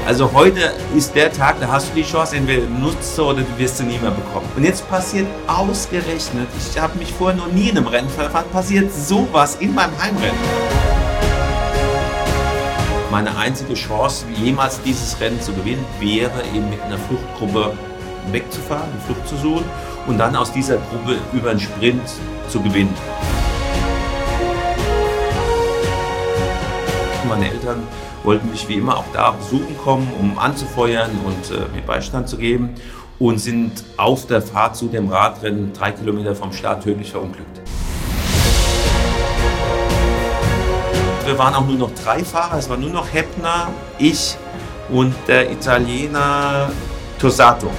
Also heute ist der Tag, da hast du die Chance, entweder nutzt du oder du wirst sie nie mehr bekommen. Und jetzt passiert ausgerechnet, ich habe mich vorher noch nie in einem Rennen verfahren, passiert sowas in meinem Heimrennen. Meine einzige Chance, jemals dieses Rennen zu gewinnen, wäre eben mit einer Fluchtgruppe wegzufahren, eine Flucht zu suchen und dann aus dieser Gruppe über einen Sprint zu gewinnen. Meine Eltern wollten mich wie immer auch da besuchen kommen, um anzufeuern und mir Beistand zu geben und sind auf der Fahrt zu dem Radrennen 3 Kilometer vom Start tödlich verunglückt. Wir waren auch nur noch 3 Fahrer, es war nur noch Heppner, ich und der Italiener Tosato.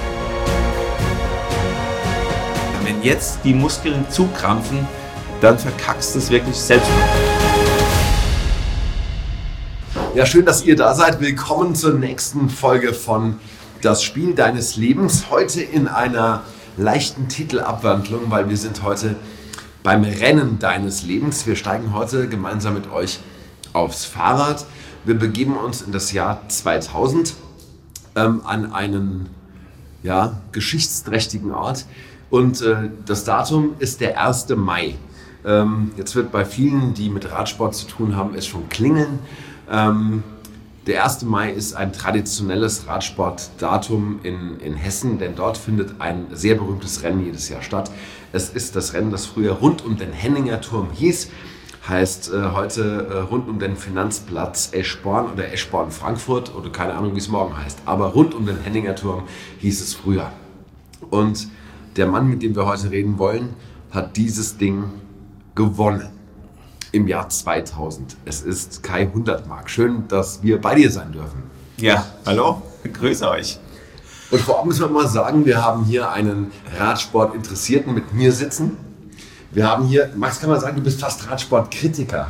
Wenn jetzt die Muskeln zukrampfen, dann verkackst du es wirklich selbst. Ja, schön, dass ihr da seid. Willkommen zur nächsten Folge von Das Spiel deines Lebens. Heute in einer leichten Titelabwandlung, weil wir sind heute beim Rennen deines Lebens. Wir steigen heute gemeinsam mit euch aufs Fahrrad. Wir begeben uns in das Jahr 2000 an einen geschichtsträchtigen Ort. Und das Datum ist der 1. Mai. Jetzt wird bei vielen, die mit Radsport zu tun haben, es schon klingeln. Der 1. Mai ist ein traditionelles Radsportdatum in Hessen, denn dort findet ein sehr berühmtes Rennen jedes Jahr statt. Es ist das Rennen, das früher rund um den Henninger Turm hieß, heißt heute rund um den Finanzplatz Eschborn oder Eschborn-Frankfurt oder keine Ahnung, wie es morgen heißt. Aber rund um den Henninger Turm hieß es früher. Und der Mann, mit dem wir heute reden wollen, hat dieses Ding gewonnen. Im Jahr 2000. Es ist Kai Hundertmark. Schön, dass wir bei dir sein dürfen. Ja, hallo, grüße euch. Und vorab müssen wir mal sagen, wir haben hier einen Radsport-Interessierten mit mir sitzen. Wir haben hier, Max, kann man sagen, du bist fast Radsportkritiker.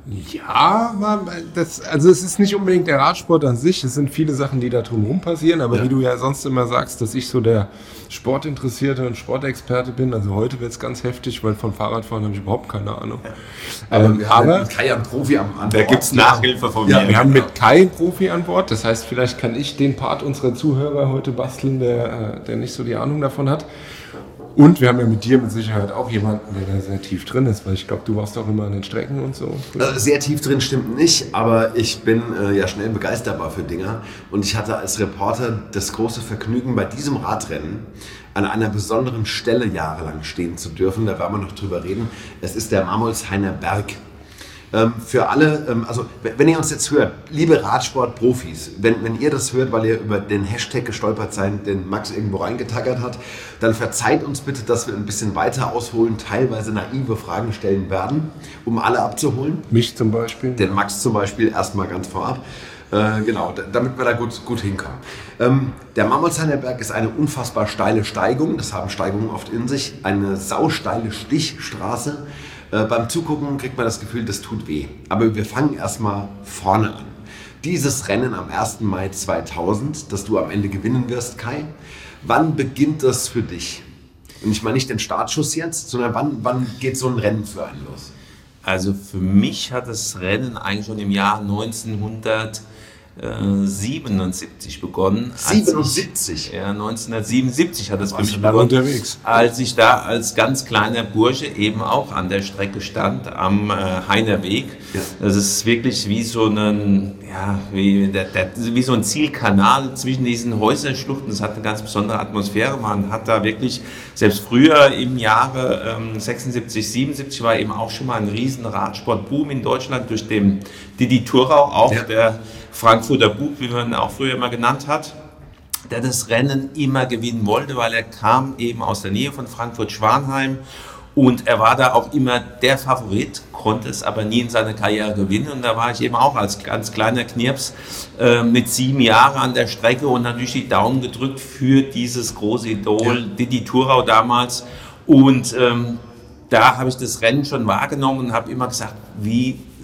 Ja, also es ist nicht unbedingt der Radsport an sich, es sind viele Sachen, die da drumherum passieren, aber wie du ja sonst immer sagst, dass ich so der Sportinteressierte und Sportexperte bin, also heute wird es ganz heftig, weil von Fahrradfahren habe ich überhaupt keine Ahnung. Aber wir haben mit Kai einen Profi an Bord. Da gibt es Nachhilfe von mir. Wir haben mit Kai einen Profi an Bord, das heißt, vielleicht kann ich den Part unserer Zuhörer heute basteln, der nicht so die Ahnung davon hat. Und wir haben ja mit dir mit Sicherheit auch jemanden, der da sehr tief drin ist, weil ich glaube, du warst auch immer an den Strecken und so. Sehr tief drin stimmt nicht, aber ich bin schnell begeisterbar für Dinger. Und ich hatte als Reporter das große Vergnügen, bei diesem Radrennen an einer besonderen Stelle jahrelang stehen zu dürfen. Da werden wir noch drüber reden. Es ist der Marmolshainer Berg. Für alle, also wenn ihr uns jetzt hört, liebe Radsportprofis, wenn ihr das hört, weil ihr über den Hashtag gestolpert seid, den Max irgendwo reingetackert hat, dann verzeiht uns bitte, dass wir ein bisschen weiter ausholen, teilweise naive Fragen stellen werden, um alle abzuholen. Mich zum Beispiel. Den Max zum Beispiel erstmal ganz vorab. Genau, damit wir da gut hinkommen. Der Marmolshainer Berg ist eine unfassbar steile Steigung, das haben Steigungen oft in sich, eine sausteile Stichstraße. Beim Zugucken kriegt man das Gefühl, das tut weh. Aber wir fangen erstmal vorne an. Dieses Rennen am 1. Mai 2000, das du am Ende gewinnen wirst, Kai, wann beginnt das für dich? Und ich meine nicht den Startschuss jetzt, sondern wann geht so ein Rennen für einen los? Also für mich hat das Rennen eigentlich schon im Jahr 1977 begonnen. 77? 1977 hat das für mich begonnen, unterwegs. Als ich da als ganz kleiner Bursche eben auch an der Strecke stand, am Heiner Weg. Ja. Das ist wirklich wie so wie so ein Zielkanal zwischen diesen Häuserschluchten. Das hat eine ganz besondere Atmosphäre. Man hat da wirklich, selbst früher im Jahre 76, 77 war eben auch schon mal ein riesen Radsportboom in Deutschland durch den Didi Thurau, auch der Frankfurter Bub, wie man ihn auch früher immer genannt hat, der das Rennen immer gewinnen wollte, weil er kam eben aus der Nähe von Frankfurt-Schwanheim und er war da auch immer der Favorit, konnte es aber nie in seiner Karriere gewinnen und da war ich eben auch als ganz kleiner Knirps mit 7 Jahren an der Strecke und natürlich die Daumen gedrückt für dieses große Idol, Didi Thurau damals und da habe ich das Rennen schon wahrgenommen und habe immer gesagt, wie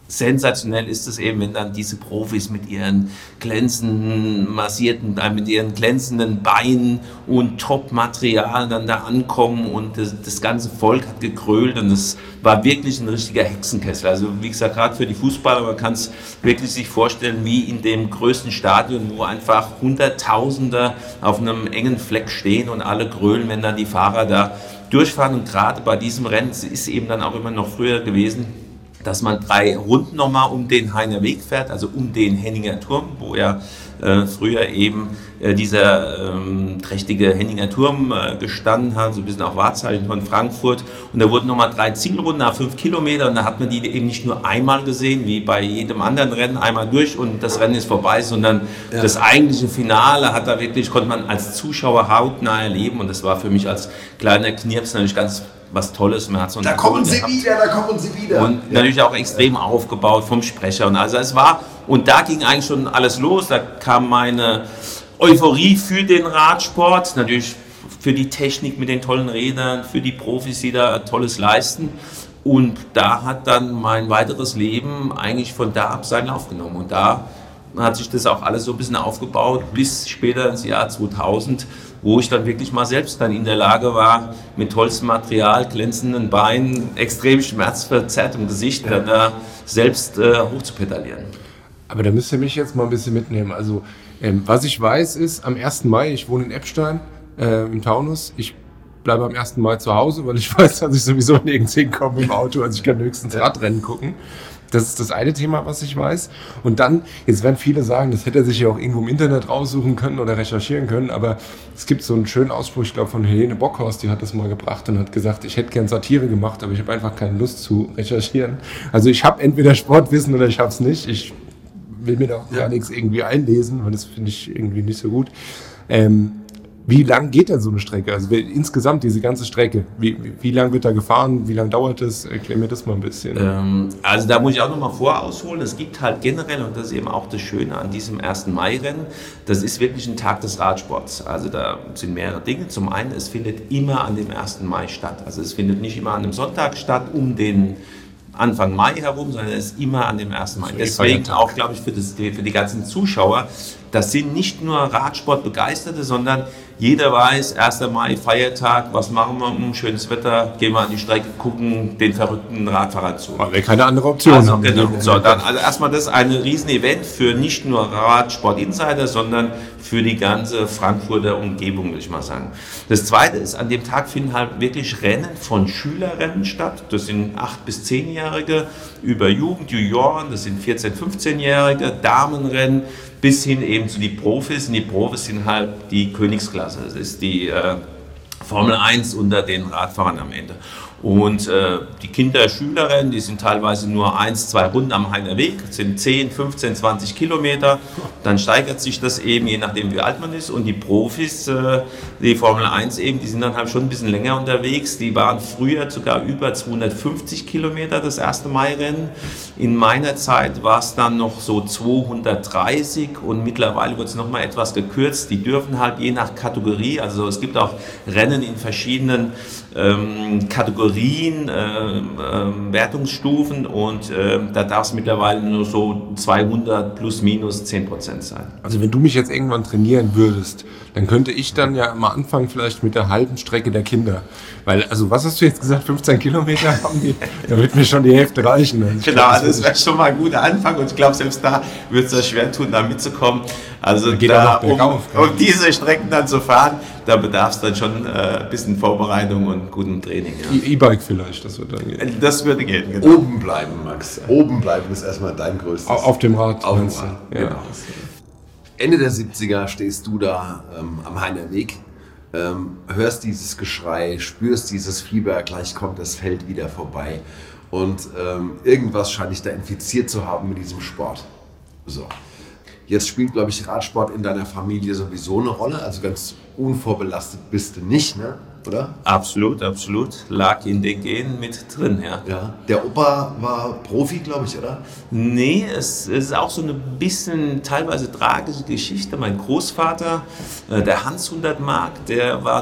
sensationell ist es eben, wenn dann diese Profis mit ihren glänzenden, mit ihren glänzenden Beinen und Top-Material dann da ankommen und das ganze Volk hat gegrölt und es war wirklich ein richtiger Hexenkessel. Also wie gesagt, gerade für die Fußballer, man kann es wirklich sich vorstellen, wie in dem größten Stadion, wo einfach Hunderttausende auf einem engen Fleck stehen und alle grölen, wenn dann die Fahrer da durchfahren. Und gerade bei diesem Rennen, es ist eben dann auch immer noch früher gewesen, dass man 3 Runden nochmal um den Hainer Weg fährt, also um den Henninger Turm, wo ja früher eben dieser trächtige Henninger Turm gestanden hat, so ein bisschen auch Wahrzeichen von Frankfurt. Und da wurden nochmal 3 Zielrunden nach 5 Kilometer und da hat man die eben nicht nur einmal gesehen, wie bei jedem anderen Rennen, einmal durch und das Rennen ist vorbei, sondern das eigentliche Finale konnte man als Zuschauer hautnah erleben und das war für mich als kleiner Knirps natürlich ganz was Tolles. Man hat so da kommen sie wieder. Und natürlich auch extrem aufgebaut vom Sprecher. Und also und da ging eigentlich schon alles los. Da kam meine Euphorie für den Radsport, natürlich für die Technik mit den tollen Rädern, für die Profis, die da Tolles leisten. Und da hat dann mein weiteres Leben eigentlich von da ab seinen Lauf genommen. Und da hat sich das auch alles so ein bisschen aufgebaut, bis später ins Jahr 2000, wo ich dann wirklich mal selbst dann in der Lage war, mit tollstem Material, glänzenden Beinen, extrem schmerzverzerrtem Gesicht, dann da selbst hoch zu pedalieren. Aber da müsst ihr mich jetzt mal ein bisschen mitnehmen. Also, was ich weiß ist, am 1. Mai, ich wohne in Eppstein, im Taunus, ich bleibe am 1. Mai zu Hause, weil ich weiß, dass ich sowieso nirgends hinkomme im Auto, also ich kann höchstens Radrennen gucken. Das ist das eine Thema, was ich weiß. Und dann, jetzt werden viele sagen, das hätte er sich ja auch irgendwo im Internet raussuchen können oder recherchieren können, aber es gibt so einen schönen Ausspruch, ich glaube von Helene Bockhorst, die hat das mal gebracht und hat gesagt, ich hätte gern Satire gemacht, aber ich habe einfach keine Lust zu recherchieren. Also ich habe entweder Sportwissen oder ich habe es nicht. Ich will mir da auch gar nichts irgendwie einlesen, weil das finde ich irgendwie nicht so gut. Wie lang geht denn so eine Strecke? Also insgesamt diese ganze Strecke, wie lang wird da gefahren? Wie lang dauert das? Erklär mir das mal ein bisschen. Also da muss ich auch nochmal vorausholen. Es gibt halt generell, und das ist eben auch das Schöne an diesem 1. Mai-Rennen, das ist wirklich ein Tag des Radsports. Also da sind mehrere Dinge. Zum einen, es findet immer an dem 1. Mai statt. Also es findet nicht immer an einem Sonntag statt, um den Anfang Mai herum, sondern es ist immer an dem 1. Mai. Deswegen auch, glaube ich, für die ganzen Zuschauer, das sind nicht nur Radsportbegeisterte, sondern jeder weiß, 1. Mai, Feiertag, was machen wir? Schönes Wetter, gehen wir an die Strecke, gucken den verrückten Radfahrern zu. Weil wir keine andere Option haben. Genau. So, dann, also erstmal das ist ein Riesen-Event für nicht nur Radsport-Insider, sondern für die ganze Frankfurter Umgebung, würde ich mal sagen. Das Zweite ist, an dem Tag finden halt wirklich Rennen von Schülerrennen statt. Das sind 8- bis 10-Jährige über Jugend, Junioren, das sind 14-, 15-Jährige, Damenrennen, bis hin eben zu den Profis. Und die Profis sind halt die Königsklasse. Das ist die Formel 1 unter den Radfahrern am Ende. Und die Kinder-Schülerinnen, die sind teilweise nur 1, 2 Runden am Hainer Weg, sind 10, 15, 20 Kilometer. Dann steigert sich das eben, je nachdem wie alt man ist. Und die Profis, die Formel 1 eben, die sind dann halt schon ein bisschen länger unterwegs. Die waren früher sogar über 250 Kilometer, das 1. Mai-Rennen. In meiner Zeit war es dann noch so 230 und mittlerweile wird es nochmal etwas gekürzt. Die dürfen halt je nach Kategorie, also es gibt auch Rennen in verschiedenen Kategorien, Wertungsstufen und da darf es mittlerweile nur so 200 plus minus 10% sein. Also wenn du mich jetzt irgendwann trainieren würdest, dann könnte ich dann ja mal anfangen vielleicht mit der halben Strecke der Kinder. Weil, also was hast du jetzt gesagt, 15 Kilometer haben die? Da wird mir schon die Hälfte reichen. Also genau, also das wäre schon mal ein guter Anfang und ich glaube, selbst da wird es euch schwer tun, da mitzukommen. Also da, um diese Strecken dann zu fahren, da bedarf es dann schon ein bisschen Vorbereitung und gutem Training. Ja. E-Bike vielleicht, das wird dann gehen. Das würde gehen, genau. Oben bleiben, Max. Oben bleiben ist erstmal dein größtes. Auf dem Rad. Auf dem Rad, ja. Genau. Ende der 70er stehst du da am Hainer Weg, hörst dieses Geschrei, spürst dieses Fieber, gleich kommt das Feld wieder vorbei und irgendwas scheint dich da infiziert zu haben mit diesem Sport. So. Jetzt spielt, glaube ich, Radsport in deiner Familie sowieso eine Rolle, also ganz unvorbelastet bist du nicht, ne? oder? Absolut, absolut. Lag in den Genen mit drin, ja. Ja. Der Opa war Profi, glaube ich, oder? Nee, es ist auch so eine bisschen teilweise tragische Geschichte. Mein Großvater, der Hans Hundertmark, der war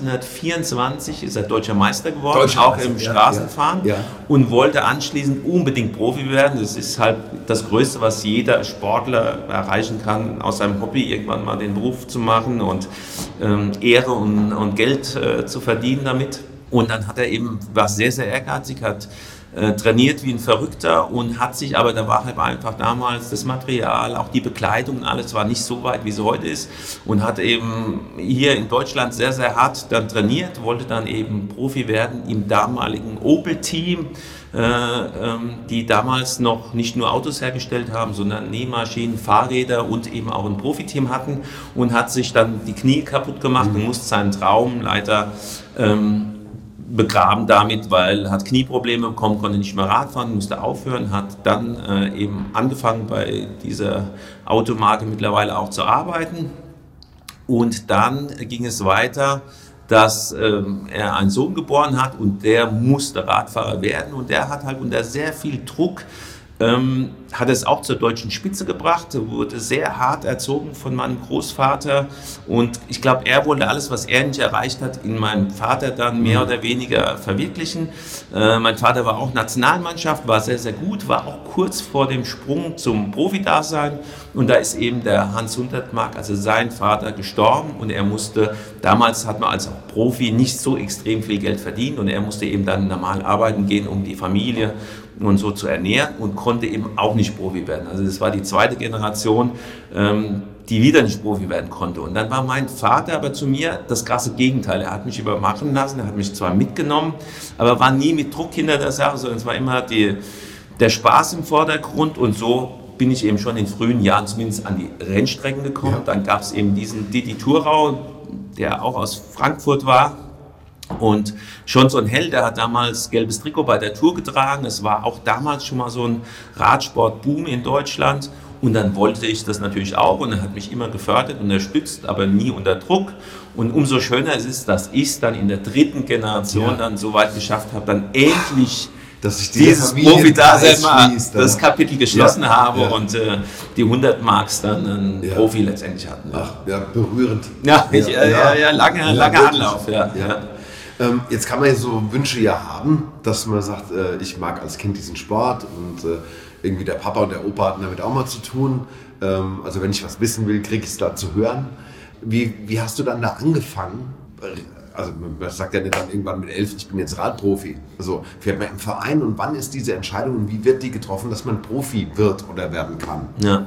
1924, ist er deutscher Meister geworden, auch im Straßenfahren und wollte anschließend unbedingt Profi werden. Das ist halt das Größte, was jeder Sportler erreichen kann, aus seinem Hobby irgendwann mal den Beruf zu machen und Ehre und Geld zu verdienen damit. Und dann hat er eben, war sehr, sehr ehrgeizig, hat trainiert wie ein Verrückter und hat sich, aber da war halt einfach damals das Material, auch die Bekleidung und alles war nicht so weit, wie sie heute ist und hat eben hier in Deutschland sehr, sehr hart dann trainiert, wollte dann eben Profi werden im damaligen Opel-Team, die damals noch nicht nur Autos hergestellt haben, sondern Nähmaschinen, Fahrräder und eben auch ein Profiteam hatten und hat sich dann die Knie kaputt gemacht und musste seinen Traum leider begraben damit, weil er hat Knieprobleme bekommen, konnte nicht mehr Rad fahren, musste aufhören, hat dann eben angefangen bei dieser Automarke mittlerweile auch zu arbeiten und dann ging es weiter, dass er einen Sohn geboren hat und der musste Radfahrer werden und der hat halt unter sehr viel Druck hat es auch zur deutschen Spitze gebracht, wurde sehr hart erzogen von meinem Großvater und ich glaube, er wollte alles, was er nicht erreicht hat, in meinem Vater dann mehr oder weniger verwirklichen. Mein Vater war auch Nationalmannschaft, war sehr, sehr gut, war auch kurz vor dem Sprung zum Profidasein und da ist eben der Hans Hundertmark, also sein Vater, gestorben und er musste, damals hat man als Profi nicht so extrem viel Geld verdient und er musste eben dann normal arbeiten gehen, um die Familie und so zu ernähren und konnte eben auch nicht Profi werden. Also das war die zweite Generation, die wieder nicht Profi werden konnte. Und dann war mein Vater aber zu mir das krasse Gegenteil. Er hat mich übermachen lassen, er hat mich zwar mitgenommen, aber war nie mit Druck hinter der Sache, sondern es war immer der Spaß im Vordergrund und so bin ich eben schon in frühen Jahren zumindest an die Rennstrecken gekommen. Ja. Dann gab es eben diesen Didi Thurau, der auch aus Frankfurt war. Und schon so ein Held, der hat damals gelbes Trikot bei der Tour getragen. Es war auch damals schon mal so ein Radsportboom in Deutschland. Und dann wollte ich das natürlich auch und er hat mich immer gefördert, unterstützt, aber nie unter Druck. Und umso schöner es ist, dass ich es dann in der dritten Generation dann so weit geschafft habe, dann endlich dass ich dieses Profi-Dasein mal das Kapitel geschlossen habe und die 100 Marks dann einen Profi letztendlich hatten. Ach, ja, berührend. Ja, lange Anlauf. Jetzt kann man ja so Wünsche haben, dass man sagt, ich mag als Kind diesen Sport und irgendwie der Papa und der Opa hatten damit auch mal zu tun. Also wenn ich was wissen will, kriege ich es da zu hören. Wie hast du dann da angefangen? Also man sagt ja nicht dann irgendwann mit 11, ich bin jetzt Radprofi. Also fährt man im Verein und wann ist diese Entscheidung und wie wird die getroffen, dass man Profi wird oder werden kann?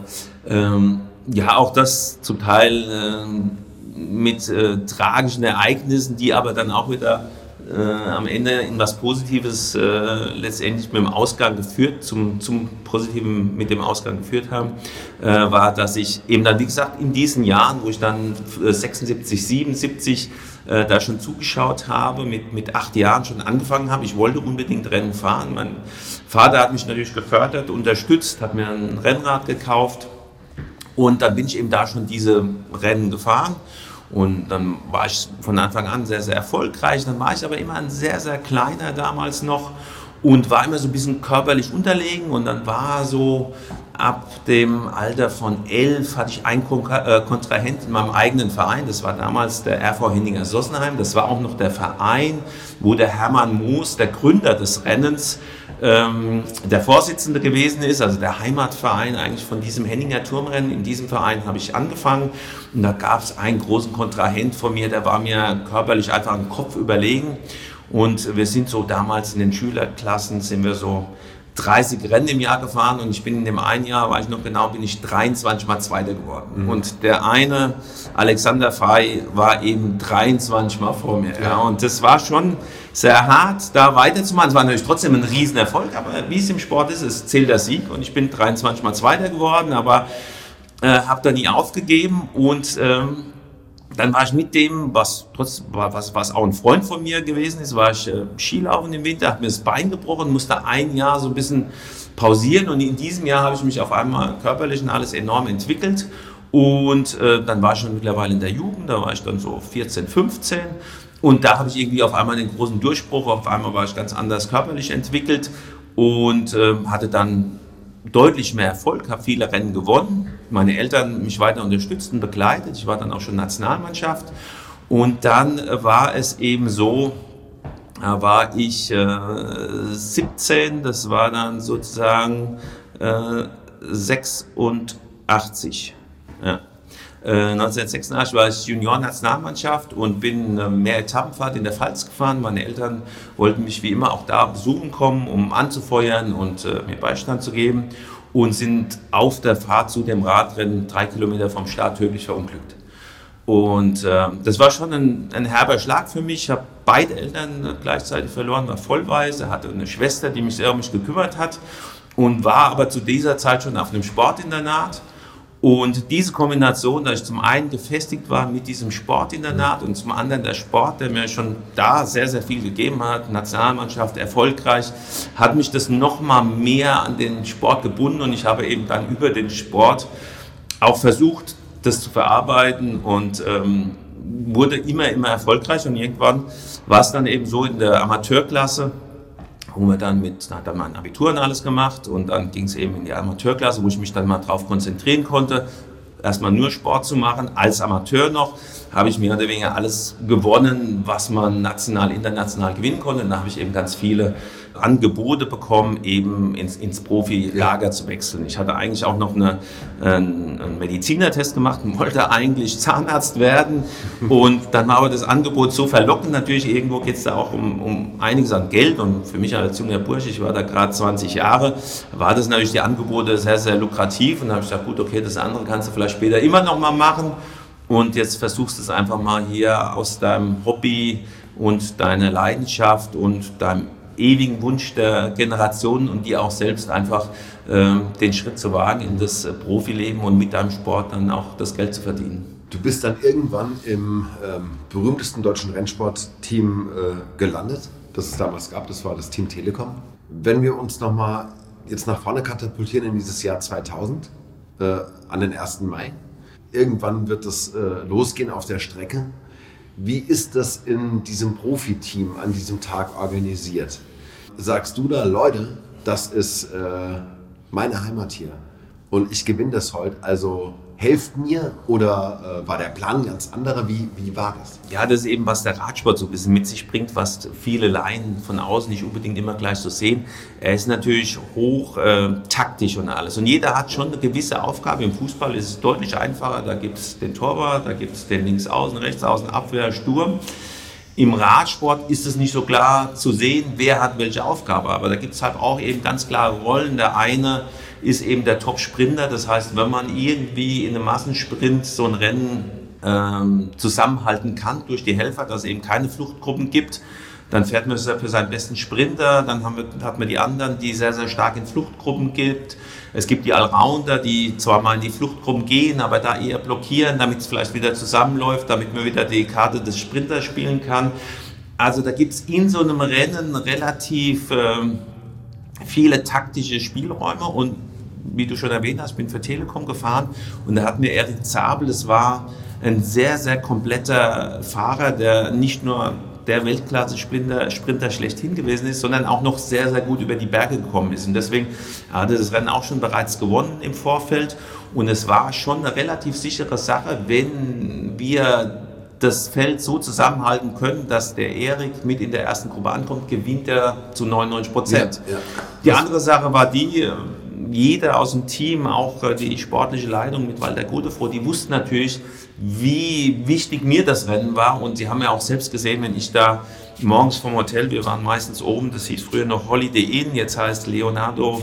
Ja, auch das zum Teil mit tragischen Ereignissen, die aber dann auch wieder am Ende in was Positives letztendlich mit dem Ausgang geführt, zum Positiven mit dem Ausgang geführt haben, war, dass ich eben dann, wie gesagt, in diesen Jahren, wo ich dann 76, 77 da schon zugeschaut habe, mit 8 Jahren schon angefangen habe. Ich wollte unbedingt Rennen fahren. Mein Vater hat mich natürlich gefördert, unterstützt, hat mir ein Rennrad gekauft und dann bin ich eben da schon diese Rennen gefahren. Und dann war ich von Anfang an sehr, sehr erfolgreich. Dann war ich aber immer ein sehr, sehr kleiner damals noch und war immer so ein bisschen körperlich unterlegen. Und dann war so ab dem Alter von 11 hatte ich einen Kontrahent in meinem eigenen Verein. Das war damals der RV Henninger-Sossenheim. Das war auch noch der Verein, wo der Hermann Moos, der Gründer des Rennens, der Vorsitzende gewesen ist, also der Heimatverein eigentlich von diesem Henninger Turmrennen. In diesem Verein habe ich angefangen und da gab es einen großen Kontrahent von mir, der war mir körperlich einfach einen Kopf überlegen und wir sind so damals in den Schülerklassen, sind wir so 30 Rennen im Jahr gefahren und ich bin in dem einen Jahr, weiß ich noch genau, bin ich 23 Mal Zweiter geworden. Und der eine, Alexander Fey, war eben 23 Mal vor mir. Ja. Und das war schon sehr hart, da weiterzumachen. Es war natürlich trotzdem ein Riesenerfolg, aber wie es im Sport ist, es zählt der Sieg und ich bin 23 Mal Zweiter geworden, aber habe da nie aufgegeben und dann war ich mit dem, was auch ein Freund von mir gewesen ist, war ich Skilaufen im Winter, habe mir das Bein gebrochen, musste ein Jahr so ein bisschen pausieren und in diesem Jahr habe ich mich auf einmal körperlich und alles enorm entwickelt und dann war ich schon mittlerweile in der Jugend, da war ich dann so 14, 15 Und da habe ich irgendwie auf einmal den großen Durchbruch, auf einmal war ich ganz anders körperlich entwickelt und hatte dann deutlich mehr Erfolg, habe viele Rennen gewonnen, meine Eltern mich weiter unterstützten, begleitet, ich war dann auch schon Nationalmannschaft und dann war es eben so, da war ich 17, das war dann sozusagen 86. Ja. 1986 war ich Junioren-Nationalmannschaft und bin mehr Etappenfahrt in der Pfalz gefahren. Meine Eltern wollten mich wie immer auch da besuchen kommen, um anzufeuern und mir Beistand zu geben und sind auf der Fahrt zu dem Radrennen 3 Kilometer vom Start tödlich verunglückt. Und das war schon ein herber Schlag für mich. Ich habe beide Eltern gleichzeitig verloren, war vollweise, hatte eine Schwester, die mich sehr um mich gekümmert hat und war aber zu dieser Zeit schon auf einem Sportinternat. Und diese Kombination, dass ich zum einen gefestigt war mit diesem Sportinternat und zum anderen der Sport, der mir schon da sehr, sehr viel gegeben hat, Nationalmannschaft, erfolgreich, hat mich das nochmal mehr an den Sport gebunden und ich habe eben dann über den Sport auch versucht, das zu verarbeiten und wurde immer erfolgreich und irgendwann war es dann eben so in der Amateurklasse, wo wir dann hat dann mein Abitur und alles gemacht und dann ging es eben in die Amateurklasse, wo ich mich dann mal drauf konzentrieren konnte, erstmal nur Sport zu machen. Als Amateur noch habe ich mehr oder weniger alles gewonnen, was man national, international gewinnen konnte. Und da habe ich eben ganz viele Angebote bekommen, eben ins Profilager zu wechseln. Ich hatte eigentlich auch noch einen Medizinertest gemacht und wollte eigentlich Zahnarzt werden. Und dann war aber das Angebot so verlockend. Natürlich, irgendwo geht es da auch um einiges an Geld. Und für mich als junger Bursche, ich war da gerade 20 Jahre, war das natürlich die Angebote sehr, sehr lukrativ. Und da habe ich gesagt, gut, okay, das andere kannst du vielleicht später immer noch mal machen. Und jetzt versuchst du es einfach mal hier aus deinem Hobby und deiner Leidenschaft und deinem ewigen Wunsch der Generationen und dir auch selbst einfach den Schritt zu wagen in das Profileben und mit deinem Sport dann auch das Geld zu verdienen. Du bist dann irgendwann im berühmtesten deutschen Rennsportteam gelandet, das es damals gab, das war das Team Telekom. Wenn wir uns nochmal jetzt nach vorne katapultieren in dieses Jahr 2000, an den 1. Mai, irgendwann wird es losgehen auf der Strecke. Wie ist das in diesem Profiteam an diesem Tag organisiert? Sagst du da, Leute, das ist meine Heimat hier und ich gewinne das heute, also helft mir, oder war der Plan ein ganz anderer? Wie war das? Ja, das ist eben, was der Radsport so ein bisschen mit sich bringt, was viele Laien von außen nicht unbedingt immer gleich so sehen. Er ist natürlich hoch taktisch und alles. Und jeder hat schon eine gewisse Aufgabe. Im Fußball ist es deutlich einfacher. Da gibt es den Torwart, da gibt es den Linksaußen, Rechtsaußen, Abwehr, Sturm. Im Radsport ist es nicht so klar zu sehen, wer hat welche Aufgabe. Aber da gibt es halt auch eben ganz klare Rollen. Der eine ist eben der Top-Sprinter. Das heißt, wenn man irgendwie in einem Massensprint so ein Rennen zusammenhalten kann durch die Helfer, dass es eben keine Fluchtgruppen gibt, dann fährt man für seinen besten Sprinter, dann hat man die anderen, die sehr, sehr stark in Fluchtgruppen gibt. Es gibt die Allrounder, die zwar mal in die Fluchtgruppen gehen, aber da eher blockieren, damit es vielleicht wieder zusammenläuft, damit man wieder die Karte des Sprinters spielen kann. Also da gibt es in so einem Rennen relativ viele taktische Spielräume und wie du schon erwähnt hast, ich bin für Telekom gefahren und da hat mir Erik Zabel, das war ein sehr, sehr kompletter Fahrer, der nicht nur der Weltklasse-Sprinter schlechthin gewesen ist, sondern auch noch sehr, sehr gut über die Berge gekommen ist. Und deswegen hat er das Rennen auch schon bereits gewonnen im Vorfeld. Und es war schon eine relativ sichere Sache, wenn wir das Feld so zusammenhalten können, dass der Erik mit in der ersten Gruppe ankommt, gewinnt er zu 99%. Ja, ja. Die andere Sache war die, jeder aus dem Team, auch die sportliche Leitung mit Walter Godefroh, die wussten natürlich, wie wichtig mir das Rennen war. Und sie haben ja auch selbst gesehen, wenn ich da morgens vom Hotel, wir waren meistens oben, das hieß früher noch Holiday Inn, jetzt heißt Leonardo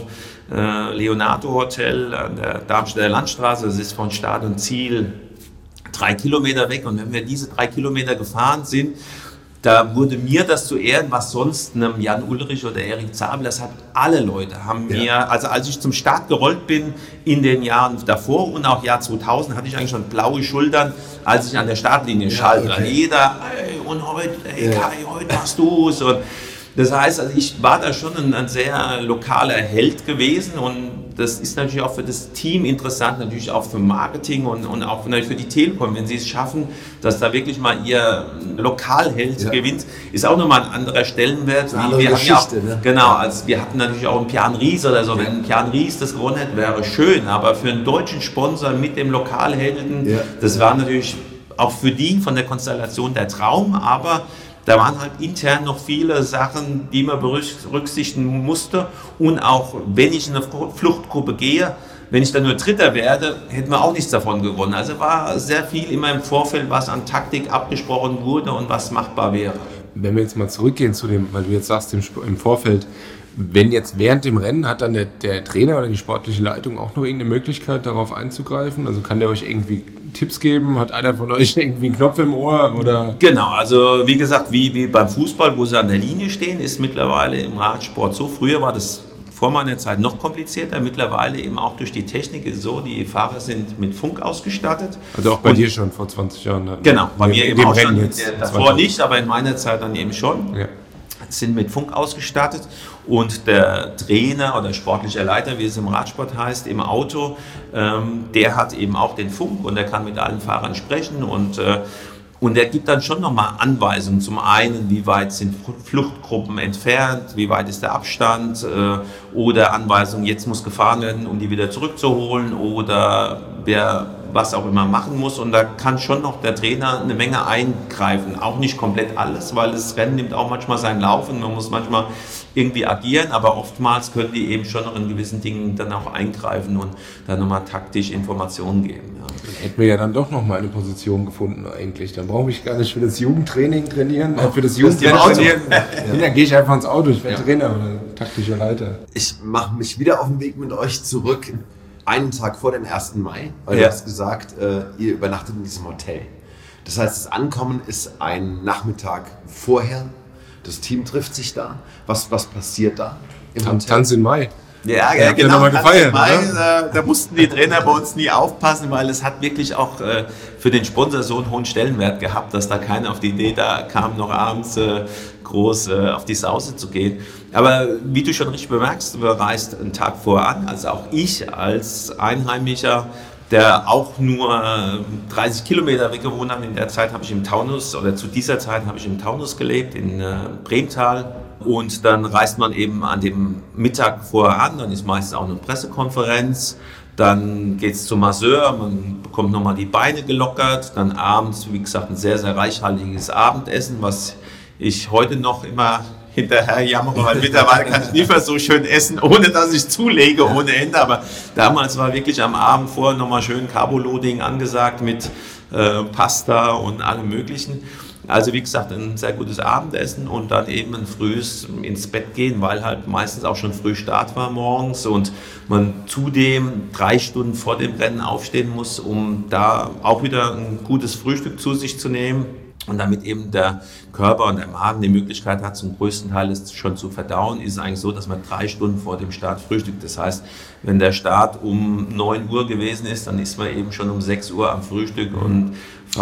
Hotel an der Darmstädter Landstraße, das ist von Start und Ziel 3 Kilometer weg. Und wenn wir diese 3 Kilometer gefahren sind, da wurde mir das zu Ehren, was sonst einem Jan Ulrich oder Erik Zabel, das hat alle Leute, haben mir, also als ich zum Start gerollt bin in den Jahren davor und auch Jahr 2000, hatte ich eigentlich schon blaue Schultern, als ich an der Startlinie schalte. Okay. Jeder, ey, und heute, ey Kai, heute machst du's. Und das heißt, also ich war da schon ein sehr lokaler Held gewesen und das ist natürlich auch für das Team interessant, natürlich auch für Marketing und auch natürlich für die Telekom, wenn sie es schaffen, dass da wirklich mal ihr Lokalheld gewinnt, ist auch nochmal ein anderer Stellenwert. Eine andere Geschichte, ne? Genau, also wir hatten natürlich auch einen Pian Ries oder so, wenn Pian Ries das gewonnen hätte, wäre schön, aber für einen deutschen Sponsor mit dem Lokalhelden, das war natürlich auch für die von der Konstellation der Traum, aber da waren halt intern noch viele Sachen, die man berücksichtigen musste. Und auch wenn ich in eine Fluchtgruppe gehe, wenn ich dann nur Dritter werde, hätten wir auch nichts davon gewonnen. Also war sehr viel immer im Vorfeld, was an Taktik abgesprochen wurde und was machbar wäre. Wenn wir jetzt mal zurückgehen zu dem, weil du jetzt sagst im Vorfeld, wenn jetzt während dem Rennen hat dann der Trainer oder die sportliche Leitung auch noch irgendeine Möglichkeit, darauf einzugreifen? Also kann der euch irgendwie Tipps geben? Hat einer von euch irgendwie einen Knopf im Ohr? Oder? Genau, also wie gesagt, wie beim Fußball, wo sie an der Linie stehen, ist mittlerweile im Radsport so. Früher war das vor meiner Zeit noch komplizierter. Mittlerweile eben auch durch die Technik ist so, die Fahrer sind mit Funk ausgestattet. Also auch bei dir schon vor 20 Jahren? Genau, bei mir eben auch schon. Davor 20. nicht, aber in meiner Zeit dann eben schon. Ja. Sind mit Funk ausgestattet und der Trainer oder sportlicher Leiter, wie es im Radsport heißt, im Auto, der hat eben auch den Funk und der kann mit allen Fahrern sprechen und der gibt dann schon nochmal Anweisungen. Zum einen, wie weit sind Fluchtgruppen entfernt, wie weit ist der Abstand oder Anweisungen, jetzt muss gefahren werden, um die wieder zurückzuholen oder wer was auch immer machen muss und da kann schon noch der Trainer eine Menge eingreifen. Auch nicht komplett alles, weil das Rennen nimmt auch manchmal seinen Lauf und man muss manchmal irgendwie agieren, aber oftmals können die eben schon noch in gewissen Dingen dann auch eingreifen und dann nochmal taktisch Informationen geben. Ja. Dann hätten wir ja dann doch nochmal eine Position gefunden eigentlich. Dann brauche ich gar nicht für das Jugendtraining trainieren, für das Jugendtraining trainieren. Dann gehe ich einfach ins Auto, ich werde Trainer oder taktischer Leiter. Ich mache mich wieder auf den Weg mit euch zurück. Einen Tag vor dem 1. Mai, weil du hast gesagt, ihr übernachtet in diesem Hotel. Das heißt, das Ankommen ist ein Nachmittag vorher. Das Team trifft sich da. Was passiert da im Hotel? Tanz in Mai. Ja, genau. Mal gefeiert, da mussten die Trainer bei uns nie aufpassen, weil es hat wirklich auch für den Sponsor so einen hohen Stellenwert gehabt, dass da keiner auf die Idee da kam, noch abends groß auf die Sause zu gehen. Aber wie du schon richtig bemerkst, du reist einen Tag vorher an, also auch ich als Einheimischer, der auch nur 30 Kilometer weg gewohnt hat. In der Zeit habe ich im Taunus, oder zu dieser Zeit habe ich im Taunus gelebt, in Bremtal. Und dann reist man eben an dem Mittag vorher an, dann ist meistens auch eine Pressekonferenz. Dann geht es zum Masseur, man bekommt nochmal die Beine gelockert. Dann abends, wie gesagt, ein sehr, sehr reichhaltiges Abendessen, was ich heute noch immer hinterher jammere, weil mittlerweile kann ich nicht mehr so schön essen, ohne dass ich zulege ohne Ende. Aber damals war wirklich am Abend vorher nochmal schön Carboloading angesagt mit Pasta und allem Möglichen. Also wie gesagt, ein sehr gutes Abendessen und dann eben ein frühes ins Bett gehen, weil halt meistens auch schon früh Start war morgens und man zudem 3 Stunden vor dem Rennen aufstehen muss, um da auch wieder ein gutes Frühstück zu sich zu nehmen. Und damit eben der Körper und der Magen die Möglichkeit hat, zum größten Teil es schon zu verdauen, ist es eigentlich so, dass man 3 Stunden vor dem Start frühstückt. Das heißt, wenn der Start um 9 Uhr gewesen ist, dann ist man eben schon um 6 Uhr am Frühstück und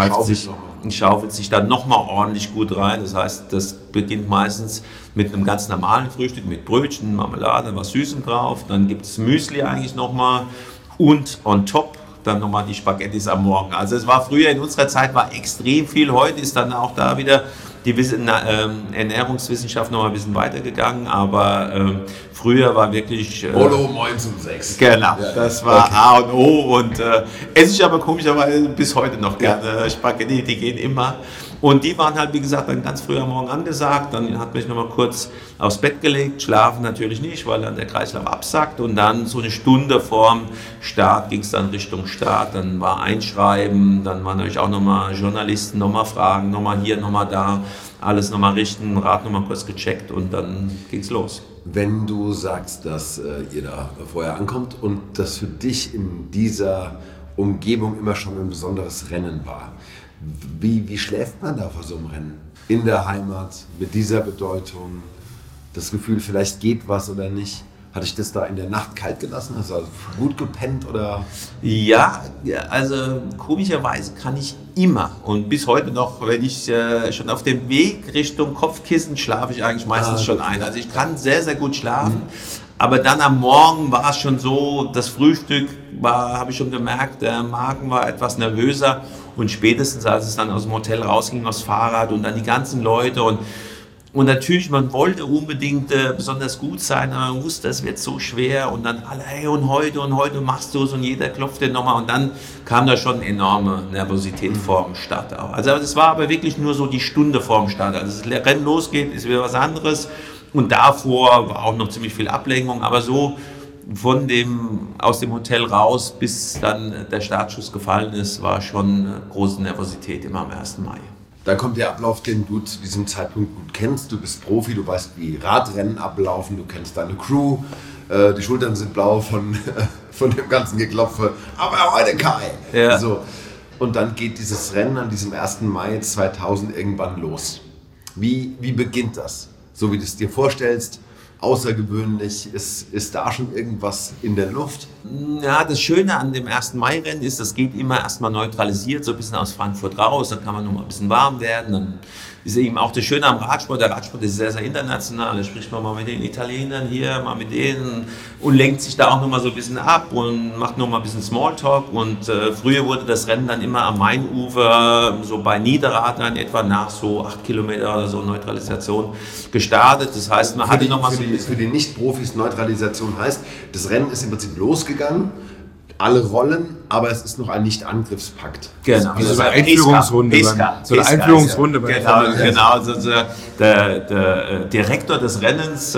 schaufelt sich dann nochmal ordentlich gut rein. Das heißt, das beginnt meistens mit einem ganz normalen Frühstück, mit Brötchen, Marmelade, was Süßem drauf. Dann gibt es Müsli eigentlich nochmal und on top dann nochmal die Spaghettis am Morgen. Also es war früher, in unserer Zeit war extrem viel, heute ist dann auch da wieder die Ernährungswissenschaft noch mal ein bisschen weitergegangen, aber früher war wirklich... Bolo morgens um 6. Genau, das war A und O und esse ich aber komischerweise bis heute noch gerne. Spaghetti, die gehen immer. Und die waren halt, wie gesagt, dann ganz früh am Morgen angesagt. Dann hat mich noch mal kurz aufs Bett gelegt. Schlafen natürlich nicht, weil dann der Kreislauf absackt. Und dann so eine Stunde vorm Start ging es dann Richtung Start. Dann war Einschreiben, dann waren natürlich auch noch mal Journalisten, noch mal Fragen, noch mal hier, noch mal da. Alles noch mal richten, Rad noch mal kurz gecheckt und dann ging es los. Wenn du sagst, dass ihr da vorher ankommt und das für dich in dieser Umgebung immer schon ein besonderes Rennen war, wie schläft man da vor so einem Rennen? In der Heimat, mit dieser Bedeutung, das Gefühl, vielleicht geht was oder nicht. Hatte ich das da in der Nacht kalt gelassen? Hast du also gut gepennt oder? Ja, also komischerweise kann ich immer und bis heute noch, wenn ich schon auf dem Weg Richtung Kopfkissen schlafe ich eigentlich meistens schon ein. Also ich kann sehr, sehr gut schlafen. Aber dann am Morgen war es schon so, das Frühstück habe ich schon gemerkt, der Magen war etwas nervöser und spätestens als es dann aus dem Hotel rausging, aufs Fahrrad und dann die ganzen Leute und natürlich, man wollte unbedingt besonders gut sein, aber man wusste, es wird so schwer und dann alle, hey, und heute machst du es und jeder klopft dir nochmal und dann kam da schon enorme Nervosität vor dem Start auch. Also das war aber wirklich nur so die Stunde vor dem Start. Also das Rennen losgeht, ist wieder was anderes und davor war auch noch ziemlich viel Ablenkung, aber so aus dem Hotel raus, bis dann der Startschuss gefallen ist, war schon große Nervosität immer am 1. Mai. Da kommt der Ablauf, den du zu diesem Zeitpunkt gut kennst. Du bist Profi, du weißt, wie Radrennen ablaufen, du kennst deine Crew. Die Schultern sind blau von dem ganzen Geklopfe. Aber heute Kai! Ja. So. Und dann geht dieses Rennen an diesem 1. Mai 2000 irgendwann los. Wie beginnt das? So wie du es dir vorstellst, außergewöhnlich, ist da schon irgendwas in der Luft? Ja, das Schöne an dem 1. Mai-Rennen ist, das geht immer erstmal neutralisiert, so ein bisschen aus Frankfurt raus, dann kann man noch mal ein bisschen warm werden, dann ist eben auch das Schöne am Radsport, der Radsport ist sehr, sehr international, da spricht man mal mit den Italienern hier, mal mit denen und lenkt sich da auch noch mal so ein bisschen ab und macht noch mal ein bisschen Smalltalk und früher wurde das Rennen dann immer am Mainufer, so bei Niederrad etwa nach so 8 Kilometer oder so Neutralisation gestartet, das heißt, man hatte noch mal so ein bisschen... Für die Nicht-Profis Neutralisation heißt, das Rennen ist im Prinzip losgegangen, alle rollen, aber es ist noch ein Nicht-Angriffspakt. Genau. Also so eine Einführungsrunde. So eine Einführungsrunde. Genau. Also der Direktor des Rennens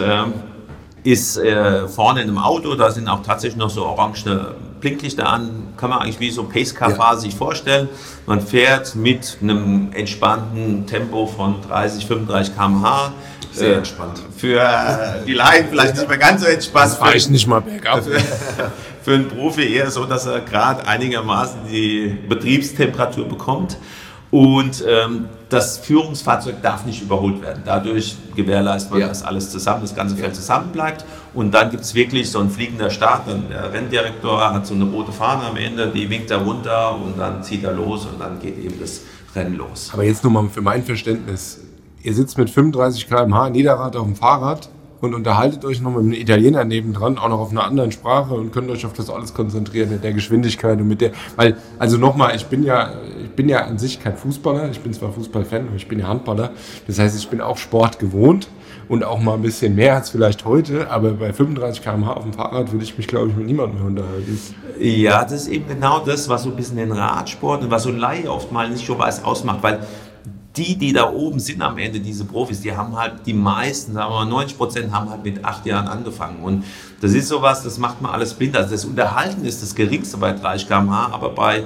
ist vorne in einem Auto, da sind auch tatsächlich noch so orange Blinklichter an, kann man eigentlich wie so Pacecar-Phase sich vorstellen. Man fährt mit einem entspannten Tempo von 30, 35 km/h. Sehr entspannt. Für die Laien vielleicht nicht mehr ganz so entspannt. Das fahre ich nicht mal bergab. Für einen Profi eher so, dass er gerade einigermaßen die Betriebstemperatur bekommt. Und das Führungsfahrzeug darf nicht überholt werden. Dadurch gewährleistet man, dass alles zusammen, das ganze Feld zusammen bleibt. Und dann gibt es wirklich so einen fliegender Start. Dann der Renndirektor hat so eine rote Fahne am Ende, die winkt er runter und dann zieht er los und dann geht eben das Rennen los. Aber jetzt nur mal für mein Verständnis. Ihr sitzt mit 35 km/h Niederrad auf dem Fahrrad und unterhaltet euch noch mit einem Italiener nebendran, auch noch auf einer anderen Sprache und könnt euch auf das alles konzentrieren, mit der Geschwindigkeit und mit der, weil, also nochmal, ich bin ja an sich kein Fußballer, ich bin zwar Fußballfan, aber ich bin ja Handballer, das heißt, ich bin auch Sport gewohnt und auch mal ein bisschen mehr als vielleicht heute, aber bei 35 km/h auf dem Fahrrad würde ich mich, glaube ich, mit niemandem mehr unterhalten. Ja, das ist eben genau das, was so ein bisschen den Radsport und was so ein Laie oft mal nicht so weiß ausmacht, weil die da oben sind am Ende, diese Profis, die haben halt, die meisten, sagen wir mal 90% haben halt mit 8 Jahren angefangen und das ist sowas, das macht man alles blind, also das Unterhalten ist das geringste bei 30 km/h, aber bei